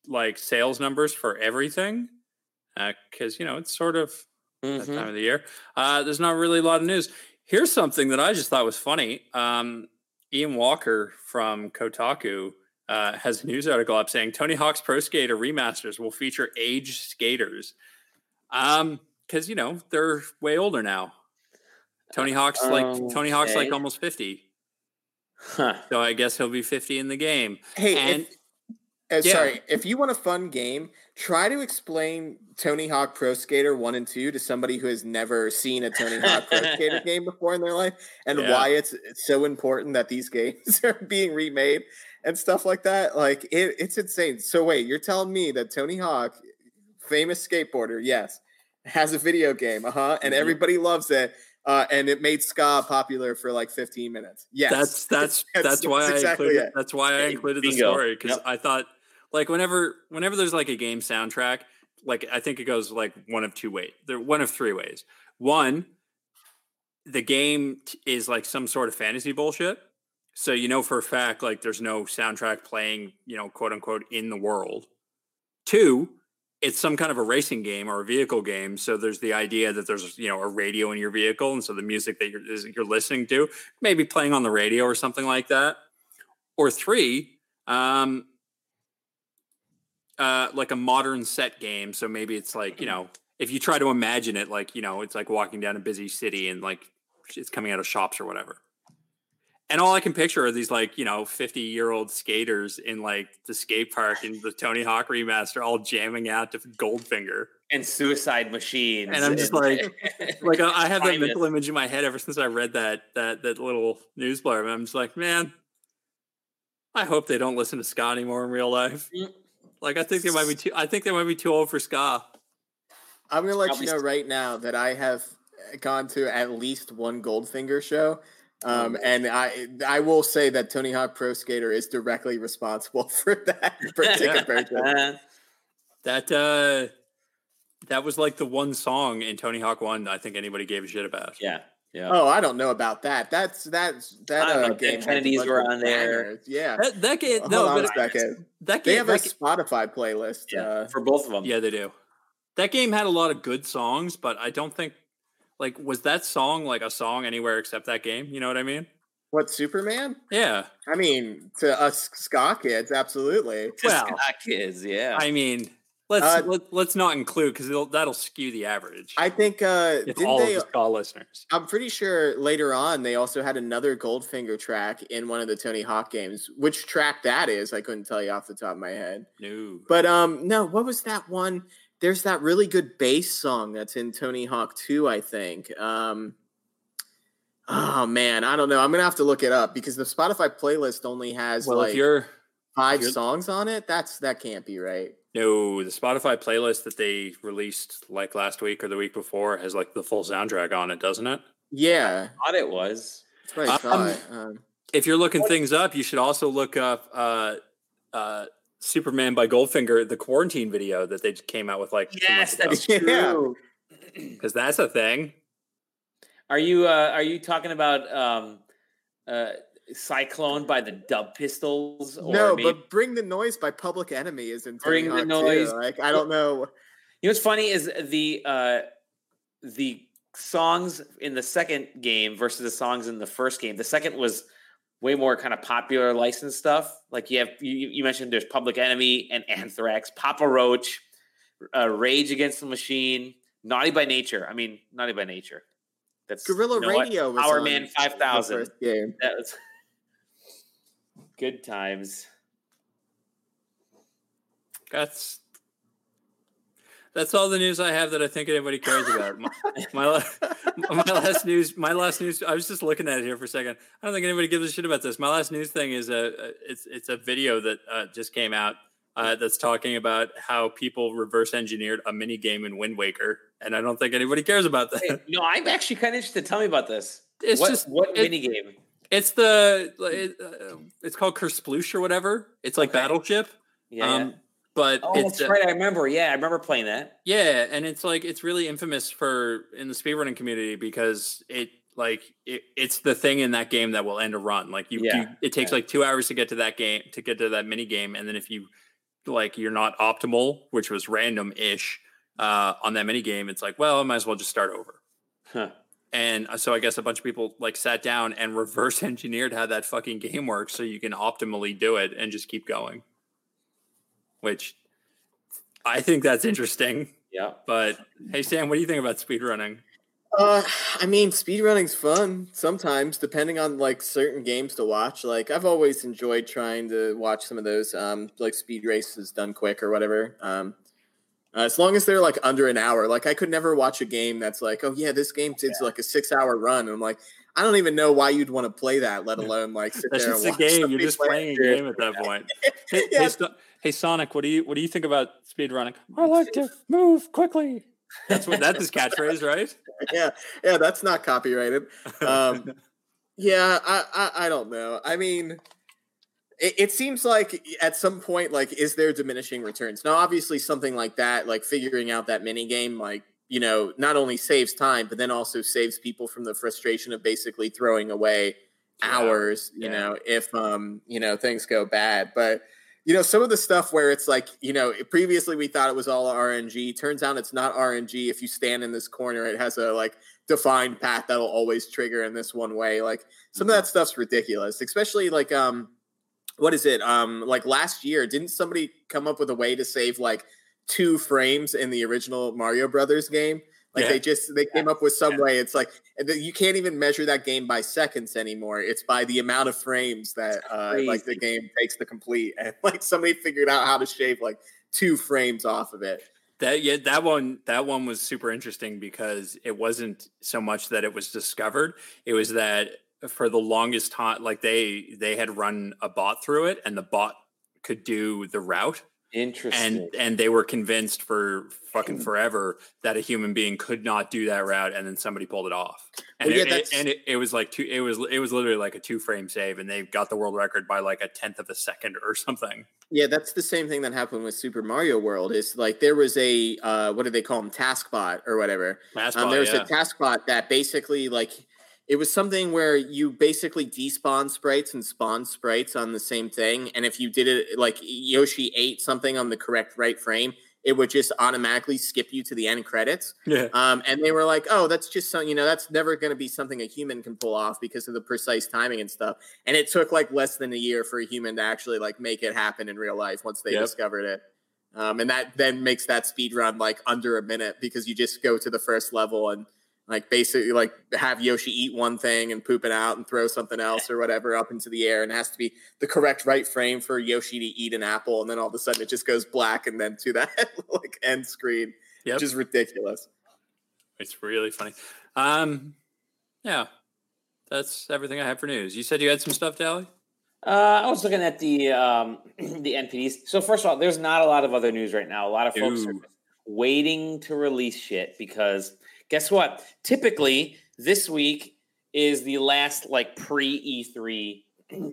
like sales numbers for everything because uh, you know it's sort of mm-hmm. that time of the year. Uh, there's not really a lot of news. Here's something that I just thought was funny. Um, Ian Walker from Kotaku uh, has a news article up saying Tony Hawk's Pro Skater remasters will feature aged skaters. Um, because you know they're way older now. Tony Hawk's um, like Tony Hawk's okay. like almost fifty. Huh. So I guess he'll be fifty in the game. Hey, and if, uh, yeah. sorry, if you want a fun game, try to explain Tony Hawk Pro Skater one and two to somebody who has never seen a Tony Hawk Pro Skater game before in their life, and yeah. why it's, it's so important that these games are being remade and stuff like that. Like it, it's insane. So wait, you're telling me that Tony Hawk, famous skateboarder, yes, has a video game, uh huh, and mm-hmm. everybody loves it. Uh, and it made ska popular for like fifteen minutes. Yes, that's that's that's, that's why that's I exactly included, that's why I included Bingo. the story because yep. I thought like whenever whenever there's like a game soundtrack, like I think it goes like one of two ways. There one of three ways. One, the game is like some sort of fantasy bullshit, so you know for a fact like there's no soundtrack playing, you know, quote unquote in the world. Two, it's some kind of a racing game or a vehicle game. So there's the idea that there's, you know, a radio in your vehicle. And so the music that you're, you're listening to maybe playing on the radio or something like that. Or three, um, uh, like a modern set game. So maybe it's like, you know, if you try to imagine it, like, you know, it's like walking down a busy city and like it's coming out of shops or whatever. And all I can picture are these like, you know, fifty year old skaters in like the skate park in the Tony Hawk remaster, all jamming out to Goldfinger and Suicide Machines. And I'm just like, like I have that mental image in my head ever since I read that, that, that little news blurb. I'm just like, man, I hope they don't listen to ska anymore in real life. Like, I think they might be too, I think they might be too old for ska. I'm going to let Probably you know right now that I have gone to at least one Goldfinger show. Um, and I I will say that Tony Hawk Pro Skater is directly responsible for that particular version. That uh, that was like the one song in Tony Hawk one I think anybody gave a shit about. Yeah, yeah. Oh, I don't know about that. That's that's that uh, know, game. Kennedys were on there. Bangers. Yeah, that, that game. No, Hold but on a second. That game, they have that a Spotify playlist yeah, uh, for both of them. Yeah, they do. That game had a lot of good songs, but I don't think. Like, was that song like a song anywhere except that game? You know what I mean? What, Superman? Yeah. I mean, to us ska kids, absolutely. To well, ska kids, yeah. I mean, let's uh, let, let's not include because that'll skew the average. I think uh, if all they, of the ska listeners. I'm pretty sure later on they also had another Goldfinger track in one of the Tony Hawk games. Which track that is, I couldn't tell you off the top of my head. No. But um, no, what was that one? There's that really good bass song that's in Tony Hawk two, I think. Um, oh, man, I don't know. I'm going to have to look it up because the Spotify playlist only has well, like if you're, five if you're, songs on it. That's That can't be right. No, the Spotify playlist that they released like last week or the week before has like the full soundtrack on it, doesn't it? Yeah. I thought it was. That's what I thought. Um, um, if you're looking what? things up, you should also look up uh, uh, Superman by Goldfinger, the quarantine video that they came out with like yes, that's true. Because that's a thing. Are you uh, are you talking about um, uh, Cyclone by the Dub Pistols? Or no, maybe... but Bring the Noise by Public Enemy is in Bring Tony the Hawk Noise. Too. Like I don't know. You know what's funny is the uh, the songs in the second game versus the songs in the first game. The second was way more kind of popular licensed stuff. Like you have, you, you mentioned there's Public Enemy and Anthrax, Papa Roach, uh, Rage Against the Machine, Naughty by Nature. I mean, Naughty by Nature. That's Guerrilla you know Radio was Power on Man five thousand. The first game. That was good times. That's that's all the news I have that I think anybody cares about. My, my, my last news, my last news. I was just looking at it here for a second. I don't think anybody gives a shit about this. My last news thing is a, a it's it's a video that uh, just came out uh, that's talking about how people reverse engineered a mini game in Wind Waker, and I don't think anybody cares about that. Hey, no, I'm actually kind of interested. Tell me about this. It's what, just what it, mini game? It's the it, uh, it's called Kersploosh or whatever. It's like okay. Battleship. Yeah. Um, yeah. But oh, it's, that's right. I remember. Yeah, I remember playing that. Yeah, and it's like it's really infamous for in the speedrunning community because it like it, it's the thing in that game that will end a run. Like you, yeah. you it takes yeah. like two hours to get to that game to get to that mini game, and then if you like you're not optimal, which was random-ish uh, on that mini game, it's like, well, I might as well just start over. Huh. And so I guess a bunch of people like sat down and reverse engineered how that fucking game works so you can optimally do it and just keep going. Which I think that's interesting. Yeah. But hey, Sam, what do you think about speedrunning? Uh, I mean, speedrunning's fun sometimes, depending on like certain games to watch. Like I've always enjoyed trying to watch some of those, um, like speed races done quick or whatever. Um, uh, as long as they're like under an hour. Like I could never watch a game that's like, oh yeah, this game it's yeah. like a six hour run. And I'm like, I don't even know why you'd want to play that, let alone like sit That's there just and a watch game. You're just playing a game at that point. Hey, yeah. hey, so- hey, Sonic, what do you what do you think about speedrunning? I like to move quickly. That's what that's his catchphrase, right? Yeah, yeah, that's not copyrighted. Um, yeah, I, I, I don't know. I mean, it, it seems like at some point, like, is there diminishing returns? Now, obviously, something like that, like figuring out that mini game, like, you know, not only saves time, but then also saves people from the frustration of basically throwing away Yeah, hours, you yeah. know, if, um, you know, things go bad. But, you know, some of the stuff where it's like, you know, previously we thought it was all R N G. Turns out it's not R N G. If you stand in this corner, it has a, like, defined path that'll always trigger in this one way. Like, some of that stuff's ridiculous, especially, like, um, what is it? Um, like, last year, didn't somebody come up with a way to save, like, two frames in the original Mario Brothers game? Like, Yeah. they just, they came up with some Yeah. way. It's like, you can't even measure that game by seconds anymore. It's by the amount of frames that, uh, like, the game takes to complete. And, like, somebody figured out how to shave, like, two frames off of it. That yeah, that one that one was super interesting because it wasn't so much that it was discovered. It was that for the longest time, like they they had run a bot through it, and the bot could do the route. Interesting. And and they were convinced for fucking forever that a human being could not do that route, and then somebody pulled it off. And Well, yeah, it, that's- it, and it, it was like two. It was it was literally like a two frame save, and they got the world record by like a tenth of a second or something. Yeah, that's the same thing that happened with Super Mario World. Is like there was a uh, what do they call them, Taskbot or whatever. Taskbot, um, there was yeah. a Taskbot that basically like it was something where you basically despawn sprites and spawn sprites on the same thing, and if you did it like Yoshi ate something on the correct right frame, it would just automatically skip you to the end credits. Yeah. Um, and they were like, oh, that's just something, you know, that's never going to be something a human can pull off because of the precise timing and stuff. And it took like less than a year for a human to actually like make it happen in real life once they Yep. discovered it. Um, and that then makes that speed run like under a minute because you just go to the first level and like basically like have Yoshi eat one thing and poop it out and throw something else or whatever up into the air, and it has to be the correct right frame for Yoshi to eat an apple, and then all of a sudden it just goes black and then to that like end screen, Yep. which is ridiculous. It's really funny. Um, yeah, that's everything I have for news. You said you had some stuff, Dally? Uh, I was looking at the um, the N P Ds. So first of all, there's not a lot of other news right now. A lot of folks Ooh. are waiting to release shit because guess what? Typically, this week is the last like pre E three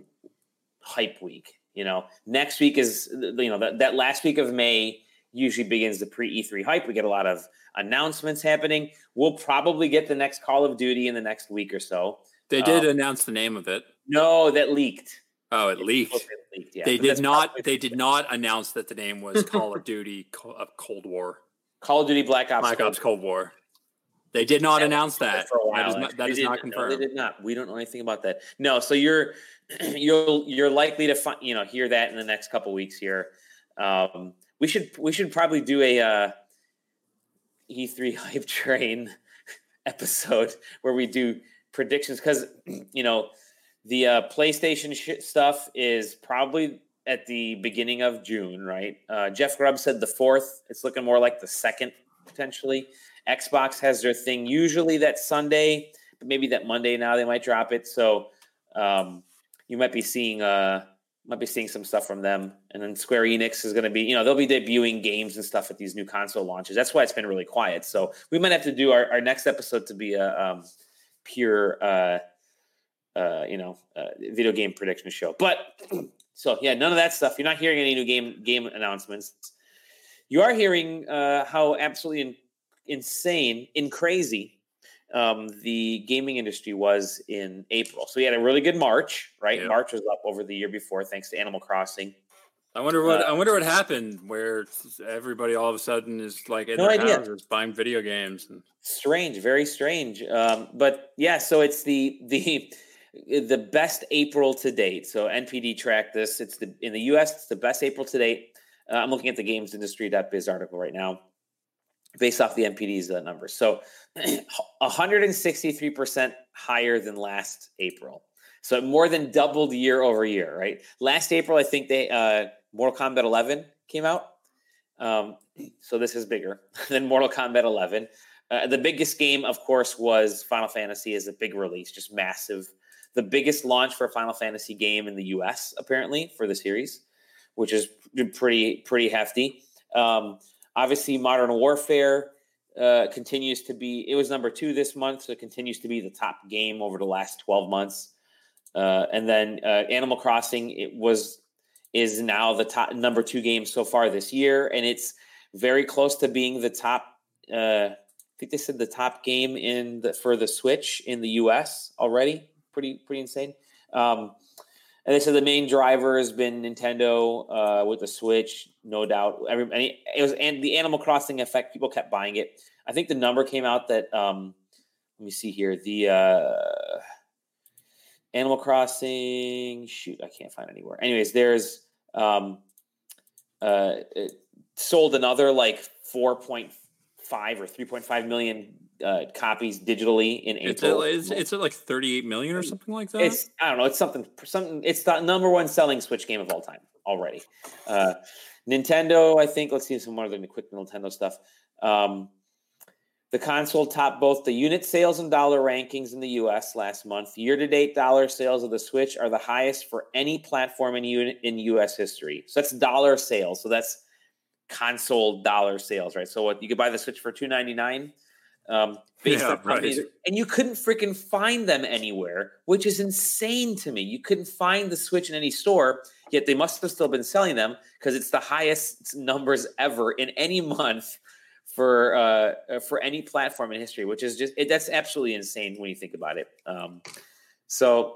hype week. You know, next week is you know that that last week of May usually begins the pre E three hype. We get a lot of announcements happening. We'll probably get the next Call of Duty in the next week or so. They did Um, announce the name of it. No, that leaked. Oh, it leaked. It leaked, yeah. They But did that's not. probably- They did not announce that the name was Call of Duty Co- of Cold War. Call of Duty Black Ops. Black Cold Ops Cold War. They did not That announce was that. for a while, That is not, actually. that They is didn't. not No, confirmed. they did not. We don't know anything about that. No, so you're you'll you're likely to find you know hear that in the next couple weeks here. Um, we should we should probably do a uh, E three hype train episode where we do predictions because you know the uh, PlayStation sh- stuff is probably at the beginning of June, right? Uh, Jeff Grubb said the fourth. It's looking more like the second potentially. Xbox has their thing usually that Sunday, but maybe that Monday now they might drop it. So um, you might be seeing uh, might be seeing some stuff from them. And then Square Enix is going to be, you know, they'll be debuting games and stuff at these new console launches. That's why it's been really quiet. So we might have to do our, our next episode to be a um, pure, uh, uh, you know, uh, video game prediction show. But so yeah, none of that stuff. You're not hearing any new game game announcements. You are hearing uh, how absolutely in, insane, in crazy um, the gaming industry was in April. So we had a really good March, right? Yeah. March was up over the year before thanks to Animal Crossing. I wonder what Uh, I wonder what happened where everybody all of a sudden is like in No their idea. houses buying video games. And... Strange, very strange. Um, but yeah, so it's the the the best April to date. So N P D tracked this. It's the in the U S. It's the best April to date. Uh, I'm looking at the games industry dot biz article right now, based off the N P D's uh, numbers. So one hundred sixty-three percent higher than last April. So it more than doubled year over year, right? Last April, I think they uh, Mortal Kombat eleven came out. Um, so this is bigger than Mortal Kombat eleven. Uh, the biggest game, of course, was Final Fantasy as a big release, just massive. The biggest launch for a Final Fantasy game in the U S, apparently, for the series, which is pretty pretty hefty. Um, obviously, Modern Warfare uh, continues to be, it was number two this month, so it continues to be the top game over the last twelve months. Uh, and then uh, Animal Crossing, it was is now the top number two game so far this year, and it's very close to being the top. Uh, I think they said the top game in the for the Switch in the U S already. Pretty pretty insane. Um, and they said the main driver has been Nintendo uh, with the Switch, no doubt. Every it was and the Animal Crossing effect. People kept buying it. I think the number came out that um, let me see here the. Uh, Animal Crossing, shoot, I can't find it anywhere. Anyways, there's um, uh, it sold another like four point five or three point five million uh, copies digitally in April. It's, it's, it's at like thirty-eight million or something like that. It's I don't know. It's something. Something. It's the number one selling Switch game of all time already. Uh, Nintendo, I think. Let's see some more of the quick Nintendo stuff. Um, The console topped both the unit sales and dollar rankings in the U S last month. Year-to-date dollar sales of the Switch are the highest for any platform in unit in U S history. So that's dollar sales. So that's console dollar sales, right? So what you could buy the Switch for two ninety-nine, um, based Yeah, on companies, right. and you couldn't freaking find them anywhere, which is insane to me. You couldn't find the Switch in any store, yet they must have still been selling them because it's the highest numbers ever in any month for uh, for any platform in history, which is just it, that's absolutely insane when you think about it. Um, so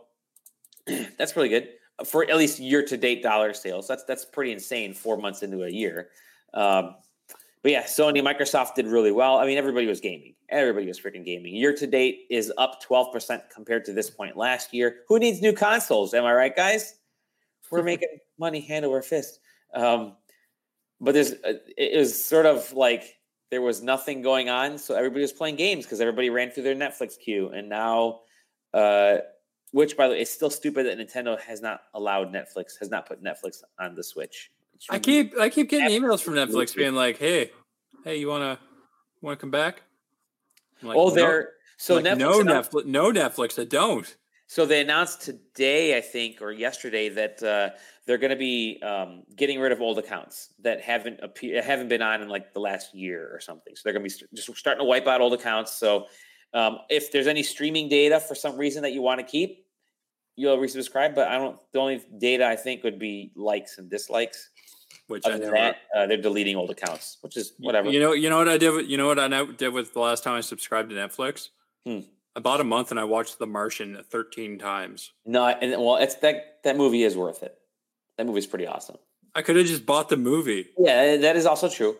that's really good for at least year to date dollar sales. That's that's pretty insane. Four months into a year, um, but yeah, Sony, Microsoft did really well. I mean, everybody was gaming. Everybody was freaking gaming. Year to date is up twelve percent compared to this point last year. Who needs new consoles? Am I right, guys? We're making money hand over fist. Um, but there's it was sort of like. There was nothing going on, so everybody was playing games because everybody ran through their Netflix queue. And now, uh, which, by the way, it's still stupid that Nintendo has not allowed Netflix, has not put Netflix on the Switch. I keep I keep getting emails from Netflix being like, "Hey, hey, you wanna wanna come back?" I'm like, oh, no. they're so like, Netflix no announced, Netflix, no Netflix. I don't. So they announced today, I think, or yesterday, that uh, they're going to be um, getting rid of old accounts that haven't appear- haven't been on in like the last year or something. So they're going to be st- just starting to wipe out old accounts. So um, if there's any streaming data for some reason that you want to keep, you'll resubscribe. But I don't. The only data I think would be likes and dislikes. Which Other I than never. that, uh, they're deleting old accounts, which is whatever. You know, you know what I did. With, you know what I did with the last time I subscribed to Netflix. Hmm. About a month, and I watched The Martian thirteen times. No, and well, it's that that movie is worth it. That movie's pretty awesome. I could have just bought the movie. Yeah, that is also true.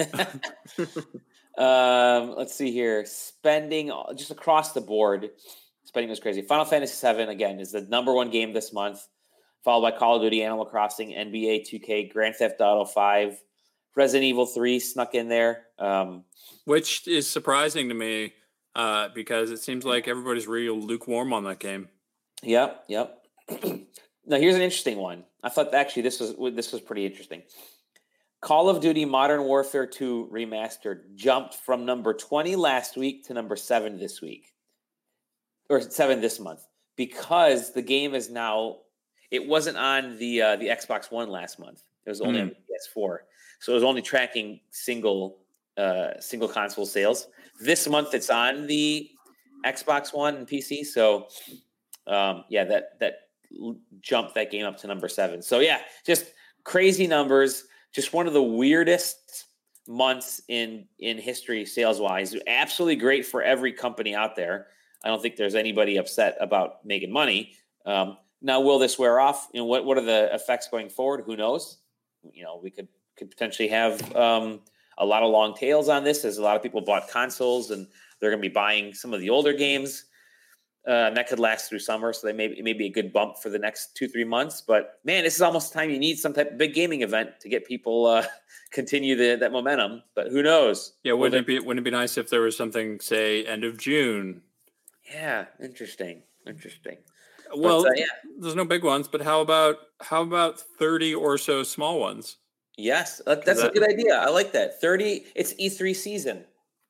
um, let's see here. Spending just across the board, spending was crazy. Final Fantasy seven, again, is the number one game this month, followed by Call of Duty, Animal Crossing, N B A two K, Grand Theft Auto five, Resident Evil three snuck in there. Um, Which is surprising to me. Uh, because it seems like everybody's real lukewarm on that game. Yep, yep. Now here's an interesting one. I thought actually this was this was pretty interesting. Call of Duty Modern Warfare two Remastered jumped from number twenty last week to number seven this week, or seven this month, because the game is now. It wasn't on the uh, the Xbox One last month. It was only mm. on the P S four, so it was only tracking single uh, single console sales. This month it's on the Xbox One and P C. So um, yeah, that that jumped that game up to number seven. So yeah, just crazy numbers. Just one of the weirdest months in in history sales wise. Absolutely great for every company out there. I don't think there's anybody upset about making money. Um, now, will this wear off? You know, what what are the effects going forward? Who knows? you know, we could could potentially have um, a lot of long tails on this, as a lot of people bought consoles and they're going to be buying some of the older games. Uh, and that could last through summer, so they may it may be a good bump for the next two three months. But man, this is almost the time you need some type of big gaming event to get people uh, continue the, that momentum. But who knows? Yeah, wouldn't it be wouldn't it be nice if there was something, say, end of June? Yeah, interesting, interesting. Well, but, uh, yeah. there's no big ones, but how about how about thirty or so small ones? Yes, that, that's that, a good idea. I like that. thirty. It's E three season.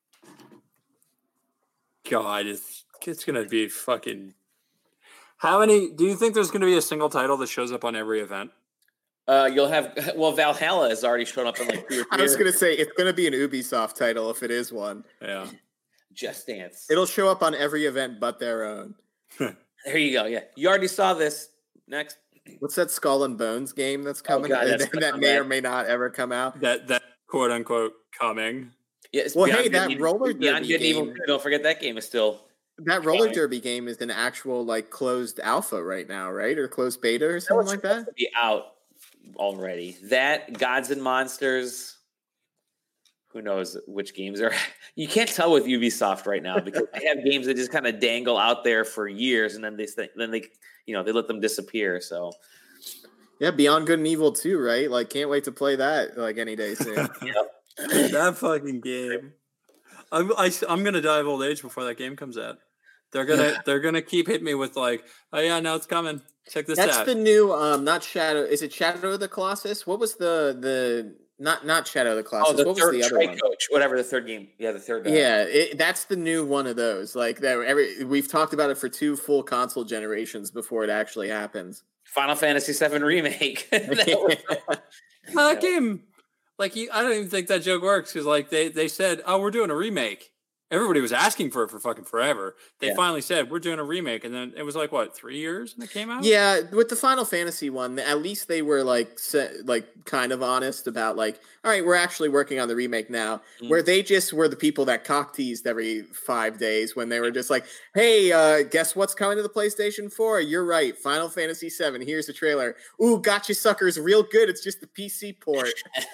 God, it's it's gonna be fucking. How many? Do you think there's gonna be a single title that shows up on every event? Uh, you'll have well, Valhalla has already shown up in like three or three I was gonna say it's gonna be an Ubisoft title if it is one. Yeah, Just Dance. It'll show up on every event but their own. There you go. Yeah, you already saw this. Next, what's that Skull and Bones game that's coming? Oh God, that's that, that may or may not ever come out. That that quote unquote coming. Yes. Well, hey, that roller derby game. Evil, don't forget that game is still. That roller derby game is an actual like closed alpha right now, right? Or closed beta or something like that. To be out already. That Gods and Monsters. Who knows which games are? You can't tell with Ubisoft right now because they have games that just kind of dangle out there for years, and then they then they you know they let them disappear. So yeah, Beyond Good and Evil two, right? Like, can't wait to play that like any day soon. Yep. That fucking game. I'm I, I'm gonna die of old age before that game comes out. They're gonna they're gonna keep hitting me with like, oh yeah, no, it's coming. Check this That's out. That's the new um, not Shadow. Is it Shadow of the Colossus? What was the the not not Shadow of the Colossus? Oh, the what third was the other one? Coach, whatever the third game. Yeah, the third. Uh, yeah, it, that's the new one of those. Like that. Every we've talked about it for two full console generations before it actually happens. Final Fantasy seven remake. that, was, that game, like I don't even think that joke works because like they they said, oh, we're doing a remake. Everybody was asking for it for fucking forever. They yeah. finally said, we're doing a remake. And then it was like, what, three years when it came out? Yeah, with the Final Fantasy one, at least they were like like kind of honest about like, all right, we're actually working on the remake now. Mm. Where they just were the people that cock teased every five days when they were just like, hey, uh, guess what's coming to the PlayStation four? You're right, Final Fantasy seven. Here's the trailer. Ooh, gotcha suckers, real good. It's just the P C port.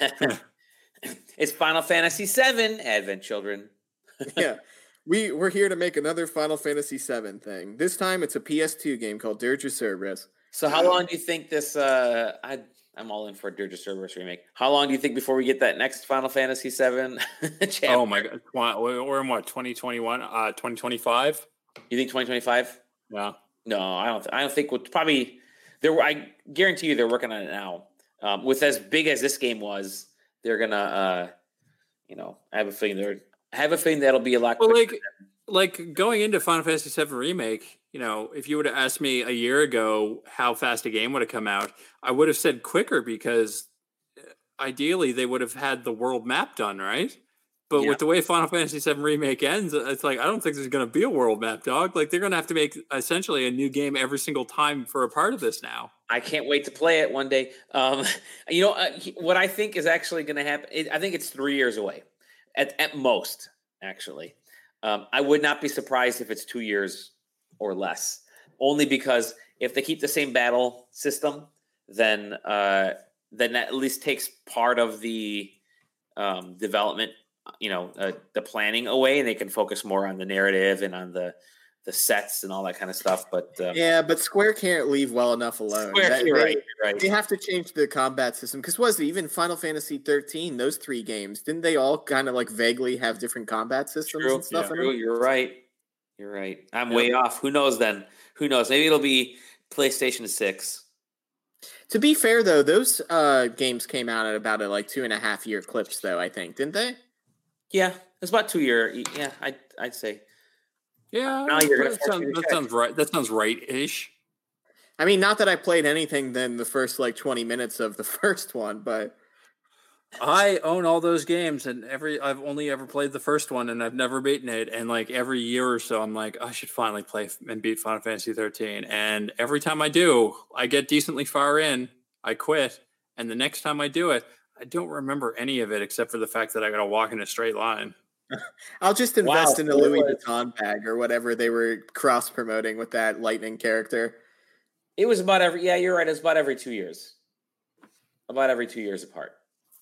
It's Final Fantasy seven, Advent Children. Yeah, we we're here to make another Final Fantasy seven thing. This time it's a P S two game called Dirge of Cerberus. So how long do you think this? Uh, I I'm all in for a Dirge of Cerberus remake. How long do you think before we get that next Final Fantasy seven? Oh my god, we're in what twenty twenty-one, uh, twenty twenty-five. You think twenty twenty-five? Yeah. No, I don't. I don't think. We'll probably there. I guarantee you they're working on it now. Um, with as big as this game was, they're gonna. Uh, you know, I have a feeling they're. I have a feeling that'll be a lot well, quicker. Like, like going into Final Fantasy seven Remake, you know, if you would have asked me a year ago how fast a game would have come out, I would have said quicker because ideally they would have had the world map done, right? But yeah. with the way Final Fantasy seven Remake ends, it's like, I don't think there's going to be a world map, dog. Like, they're going to have to make essentially a new game every single time for a part of this now. I can't wait to play it one day. Um, you know, uh, what I think is actually going to happen, it, I think it's three years away. At, at most, actually. Um, I would not be surprised if it's two years or less. Only because if they keep the same battle system, then uh, then that at least takes part of the um, development, you know, uh, the planning away, and they can focus more on the narrative and on the the sets and all that kind of stuff. But um, yeah, but Square can't leave well enough alone. Square, that, you're they, right, you're right. They have to change the combat system because was it even Final Fantasy thirteen? Those three games didn't they all kind of like vaguely have different combat systems True, and stuff? Yeah, true. You're right. You're right. I'm yeah. way off. Who knows? Then who knows? Maybe it'll be PlayStation six. To be fair, though, those uh, games came out at about a like two and a half year clips, though. I think didn't they? Yeah, it's about two year. Yeah, I I'd say. Yeah, now you're that, sounds, that sounds right. That sounds right-ish. I mean, not that I played anything than the first like twenty minutes of the first one, but I own all those games, and every I've only ever played the first one, and I've never beaten it. And like every year or so, I'm like, I should finally play and beat Final Fantasy thirteen. And every time I do, I get decently far in, I quit, and the next time I do it, I don't remember any of it except for the fact that I got to walk in a straight line. I'll just invest wow, in the Louis Vuitton bag or whatever they were cross promoting with that Lightning character. It was about every, yeah, you're right. It's about every two years. about every two years apart.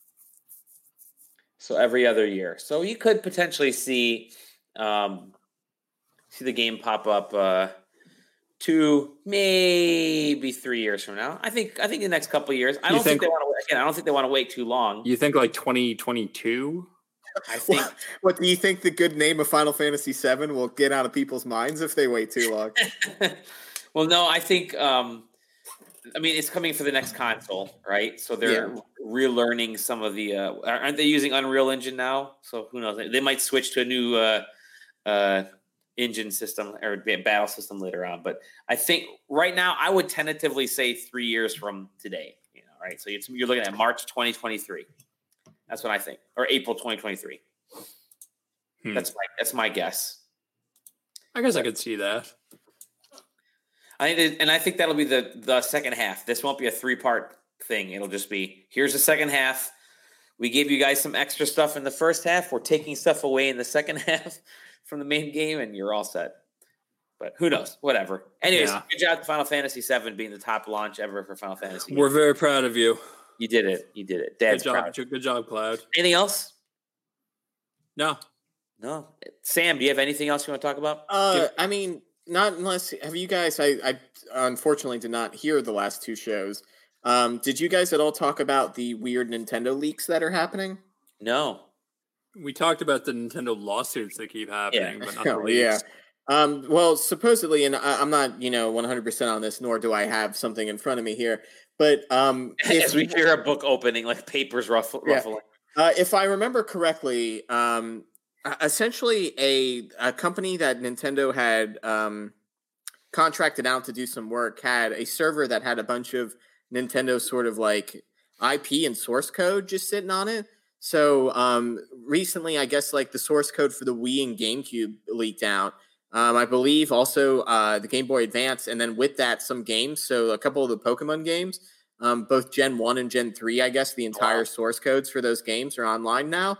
So every other year. So you could potentially see um, see the game pop up uh, two, maybe three years from now. I think I think the next couple of years. I You don't think, think- they want to. Again, I don't think they want to wait too long. You think like twenty twenty-two? I think. What, what do you think? The good name of Final Fantasy seven will get out of people's minds if they wait too long? Well, no, I think. Um, I mean, it's coming for the next console, right? So they're Yeah. relearning some of the. Uh, aren't they using Unreal Engine now? So who knows? They might switch to a new uh, uh, engine system or battle system later on. But I think right now, I would tentatively say three years from today. You know, right? So it's, you're looking at March twenty twenty-three. That's what I think, or April twenty twenty-three. Hmm. That's my that's my guess. I guess I could see that. I think, that, and I think that'll be the the second half. This won't be a three part thing. It'll just be here's the second half. We gave you guys some extra stuff in the first half. We're taking stuff away in the second half from the main game, and you're all set. But who knows? Whatever. Anyways, Yeah. good job to Final Fantasy seven being the top launch ever for Final Fantasy. We're very proud of you. You did it. You did it. Good Dad's job. proud. Good job, Cloud. Anything else? No. No. Sam, do you have anything else you want to talk about? Uh, I mean, not unless have you guys? I, I unfortunately did not hear the last two shows. Um, did you guys at all talk about the weird Nintendo leaks that are happening? No. We talked about the Nintendo lawsuits that keep happening, but not the Oh, leaks. yeah. Um, well, supposedly, and I, I'm not, you know, one hundred percent on this, nor do I have something in front of me here. But um, if, As we hear a book opening, like papers ruffle, Yeah. ruffling. uh, if I remember correctly, um, uh, essentially a a company that Nintendo had um, contracted out to do some work had a server that had a bunch of Nintendo sort of like I P and source code just sitting on it. So um, recently, I guess like the source code for the Wii and GameCube leaked out. Um, I believe also uh, the Game Boy Advance, and then with that, some games. So a couple of the Pokemon games, um, both Gen one and Gen three, I guess the entire Wow. source codes for those games are online now.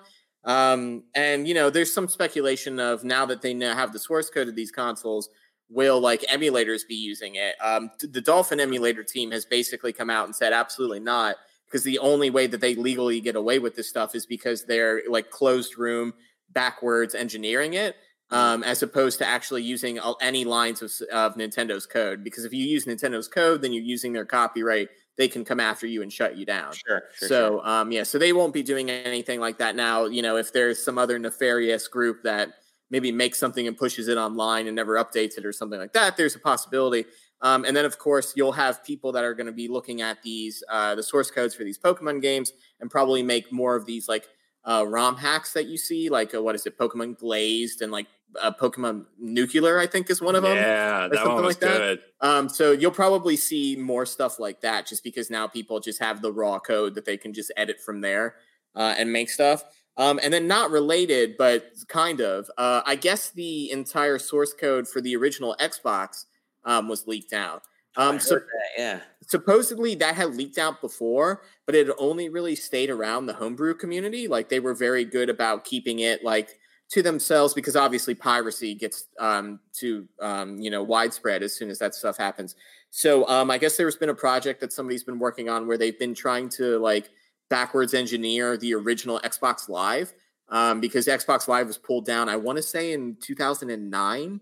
Um, and, you know, there's some speculation of now that they now have the source code of these consoles, will like emulators be using it? Um, the Dolphin emulator team has basically come out and said absolutely not, because the only way that they legally get away with this stuff is because they're like closed room backwards engineering it. Um, as opposed to actually using all- any lines of, of Nintendo's code. Because if you use Nintendo's code, then you're using their copyright. They can come after you and shut you down. Sure. sure so, sure. um, yeah, so they won't be doing anything like that now. You know, if there's some other nefarious group that maybe makes something and pushes it online and never updates it or something like that, there's a possibility. Um, and then, of course, you'll have people that are going to be looking at these, uh, the source codes for these Pokemon games and probably make more of these like uh, ROM hacks that you see, like uh, what is it, Pokemon Glazed and like uh, Pokemon Nuclear, I think is one of them. Yeah, that something one was like that. good. Um, so you'll probably see more stuff like that just because now people just have the raw code that they can just edit from there uh, and make stuff. Um, and then not related, but kind of, uh, I guess the entire source code for the original Xbox um, was leaked out. I Um, heard so that, yeah. supposedly that had leaked out before, but it had only really stayed around the homebrew community. Like they were very good about keeping it like to themselves because obviously piracy gets um, to, um, you know, widespread as soon as that stuff happens. So um, I guess there's been a project that somebody's been working on where they've been trying to like backwards engineer the original Xbox Live um, because Xbox Live was pulled down, I want to say in two thousand nine.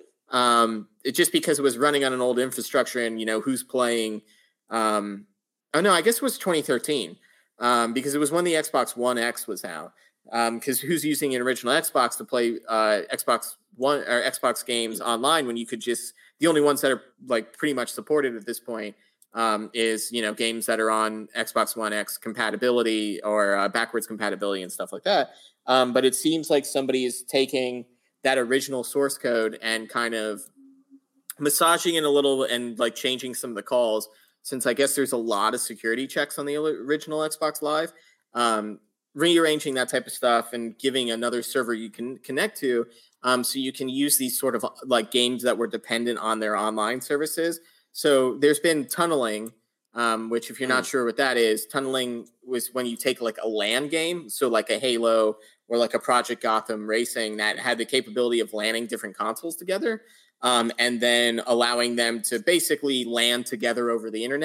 Um, it just because it was running on an old infrastructure and, you know, who's playing. Um, oh, no, I guess it was twenty thirteen um, because it was when the Xbox One X was out. Because um, who's using an original Xbox to play uh, Xbox One or Xbox games online when you could just the only ones that are like pretty much supported at this point um, is, you know, games that are on Xbox One X compatibility or uh, backwards compatibility and stuff like that. Um, but it seems like somebody is taking that original source code and kind of massaging it a little and like changing some of the calls, since I guess there's a lot of security checks on the original Xbox Live, um, rearranging that type of stuff and giving another server you can connect to. Um, so you can use these sort of like games that were dependent on their online services. So there's been tunneling, um, which if you're not sure what that is, tunneling was when you take like a LAN game. So like a Halo or like a Project Gotham Racing that had the capability of LANing different consoles together um, and then allowing them to basically LAN together over the internet.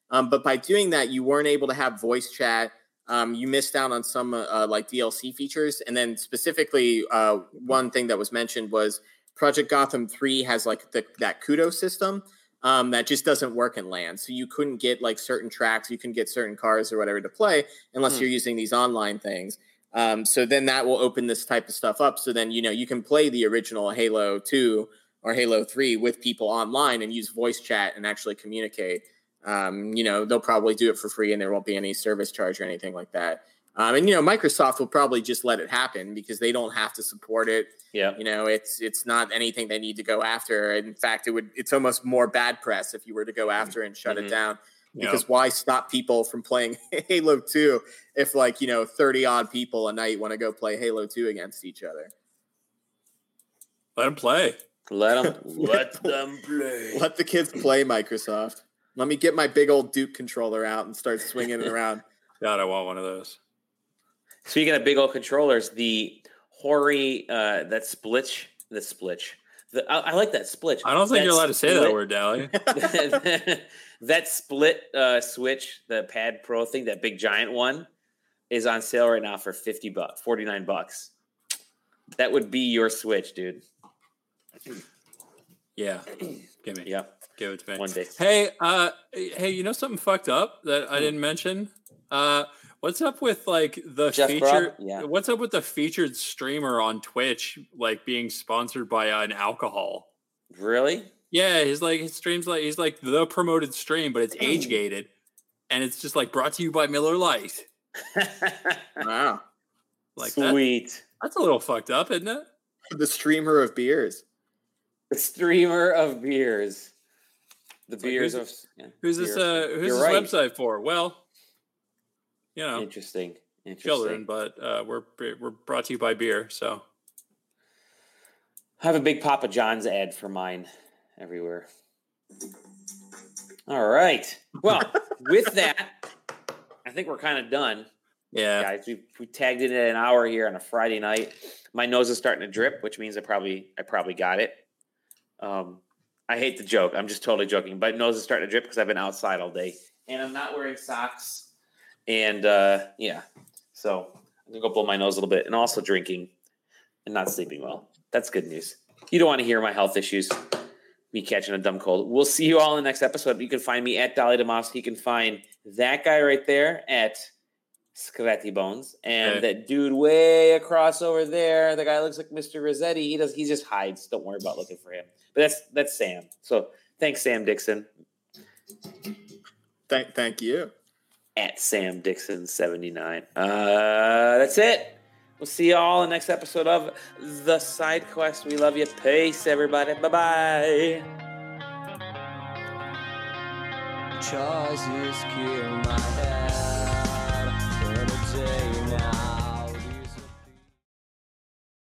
Um, but by doing that, you weren't able to have voice chat. Um, you missed out on some uh, like D L C features. And then specifically, uh, one thing that was mentioned was Project Gotham three has like the, that kudo system um, that just doesn't work in LAN. So you couldn't get like certain tracks, you couldn't get certain cars or whatever to play unless hmm. you're using these online things. Um, so then that will open this type of stuff up. So then, you know, you can play the original Halo two or Halo three with people online and use voice chat and actually communicate. Um, you know, they'll probably do it for free and there won't be any service charge or anything like that. Um, and, you know, Microsoft will probably just let it happen because they don't have to support it. Yeah. You know, it's it's not anything they need to go after. In fact, it would it's almost more bad press if you were to go after and shut mm-hmm. it down. Because yep. why stop people from playing Halo two if, like, you know, thirty odd people a night want to go play Halo two against each other? Let them play. Let them let them play. Let the kids play, Microsoft. Let me get my big old Duke controller out and start swinging it around. God, I want one of those. Speaking of big old controllers, the Hori, uh, that splitch, the splitch. The, I, I like that splitch. I don't think that you're allowed split, to say that word, Dally. That split uh, switch, the Pad Pro thing, that big giant one, is on sale right now for fifty bucks, forty-nine bucks. That would be your Switch, dude. Yeah. Give me. Yeah. Give it to me. One day. Hey, uh, hey, you know something fucked up that I didn't mention? Uh, what's up with like the Jeff feature? Yeah. What's up with the featured streamer on Twitch, like being sponsored by an alcohol? Really? Yeah, he's like his streams like he's like the promoted stream, but it's age gated, and it's just like brought to you by Miller Lite. Wow, like sweet. That, that's a little fucked up, isn't it? The streamer of beers. The streamer of beers. The it's beers like, of yeah, who's beers. this? Uh, who's You're this right. website for? Well, you know, interesting, interesting. Children, but uh, we're we're brought to you by beer. So I have a big Papa John's ad for mine everywhere. All right. Well, with that, I think we're kind of done. Yeah, guys, we we tagged it in an hour here on a Friday night. My nose is starting to drip, which means I probably I probably got it. Um. I hate the joke. I'm just totally joking. But nose is starting to drip because I've been outside all day. And I'm not wearing socks. And, uh, yeah. So I'm going to go blow my nose a little bit. And also drinking and not sleeping well. That's good news. You don't want to hear my health issues. Me catching a dumb cold. We'll see you all in the next episode. You can find me at Dolly DeMoss. You can find that guy right there at Scratty Bones. And okay. that dude way across over there, the guy looks like Mister Rossetti. He does. He just hides. Don't worry about looking for him. But that's that's Sam. So thanks, Sam Dixon. Thank thank you. At Sam Dixon seventy-nine. Uh, that's it. We'll see you all in the next episode of The Side Quest. We love you. Peace, everybody. Bye-bye. Choices kill my head.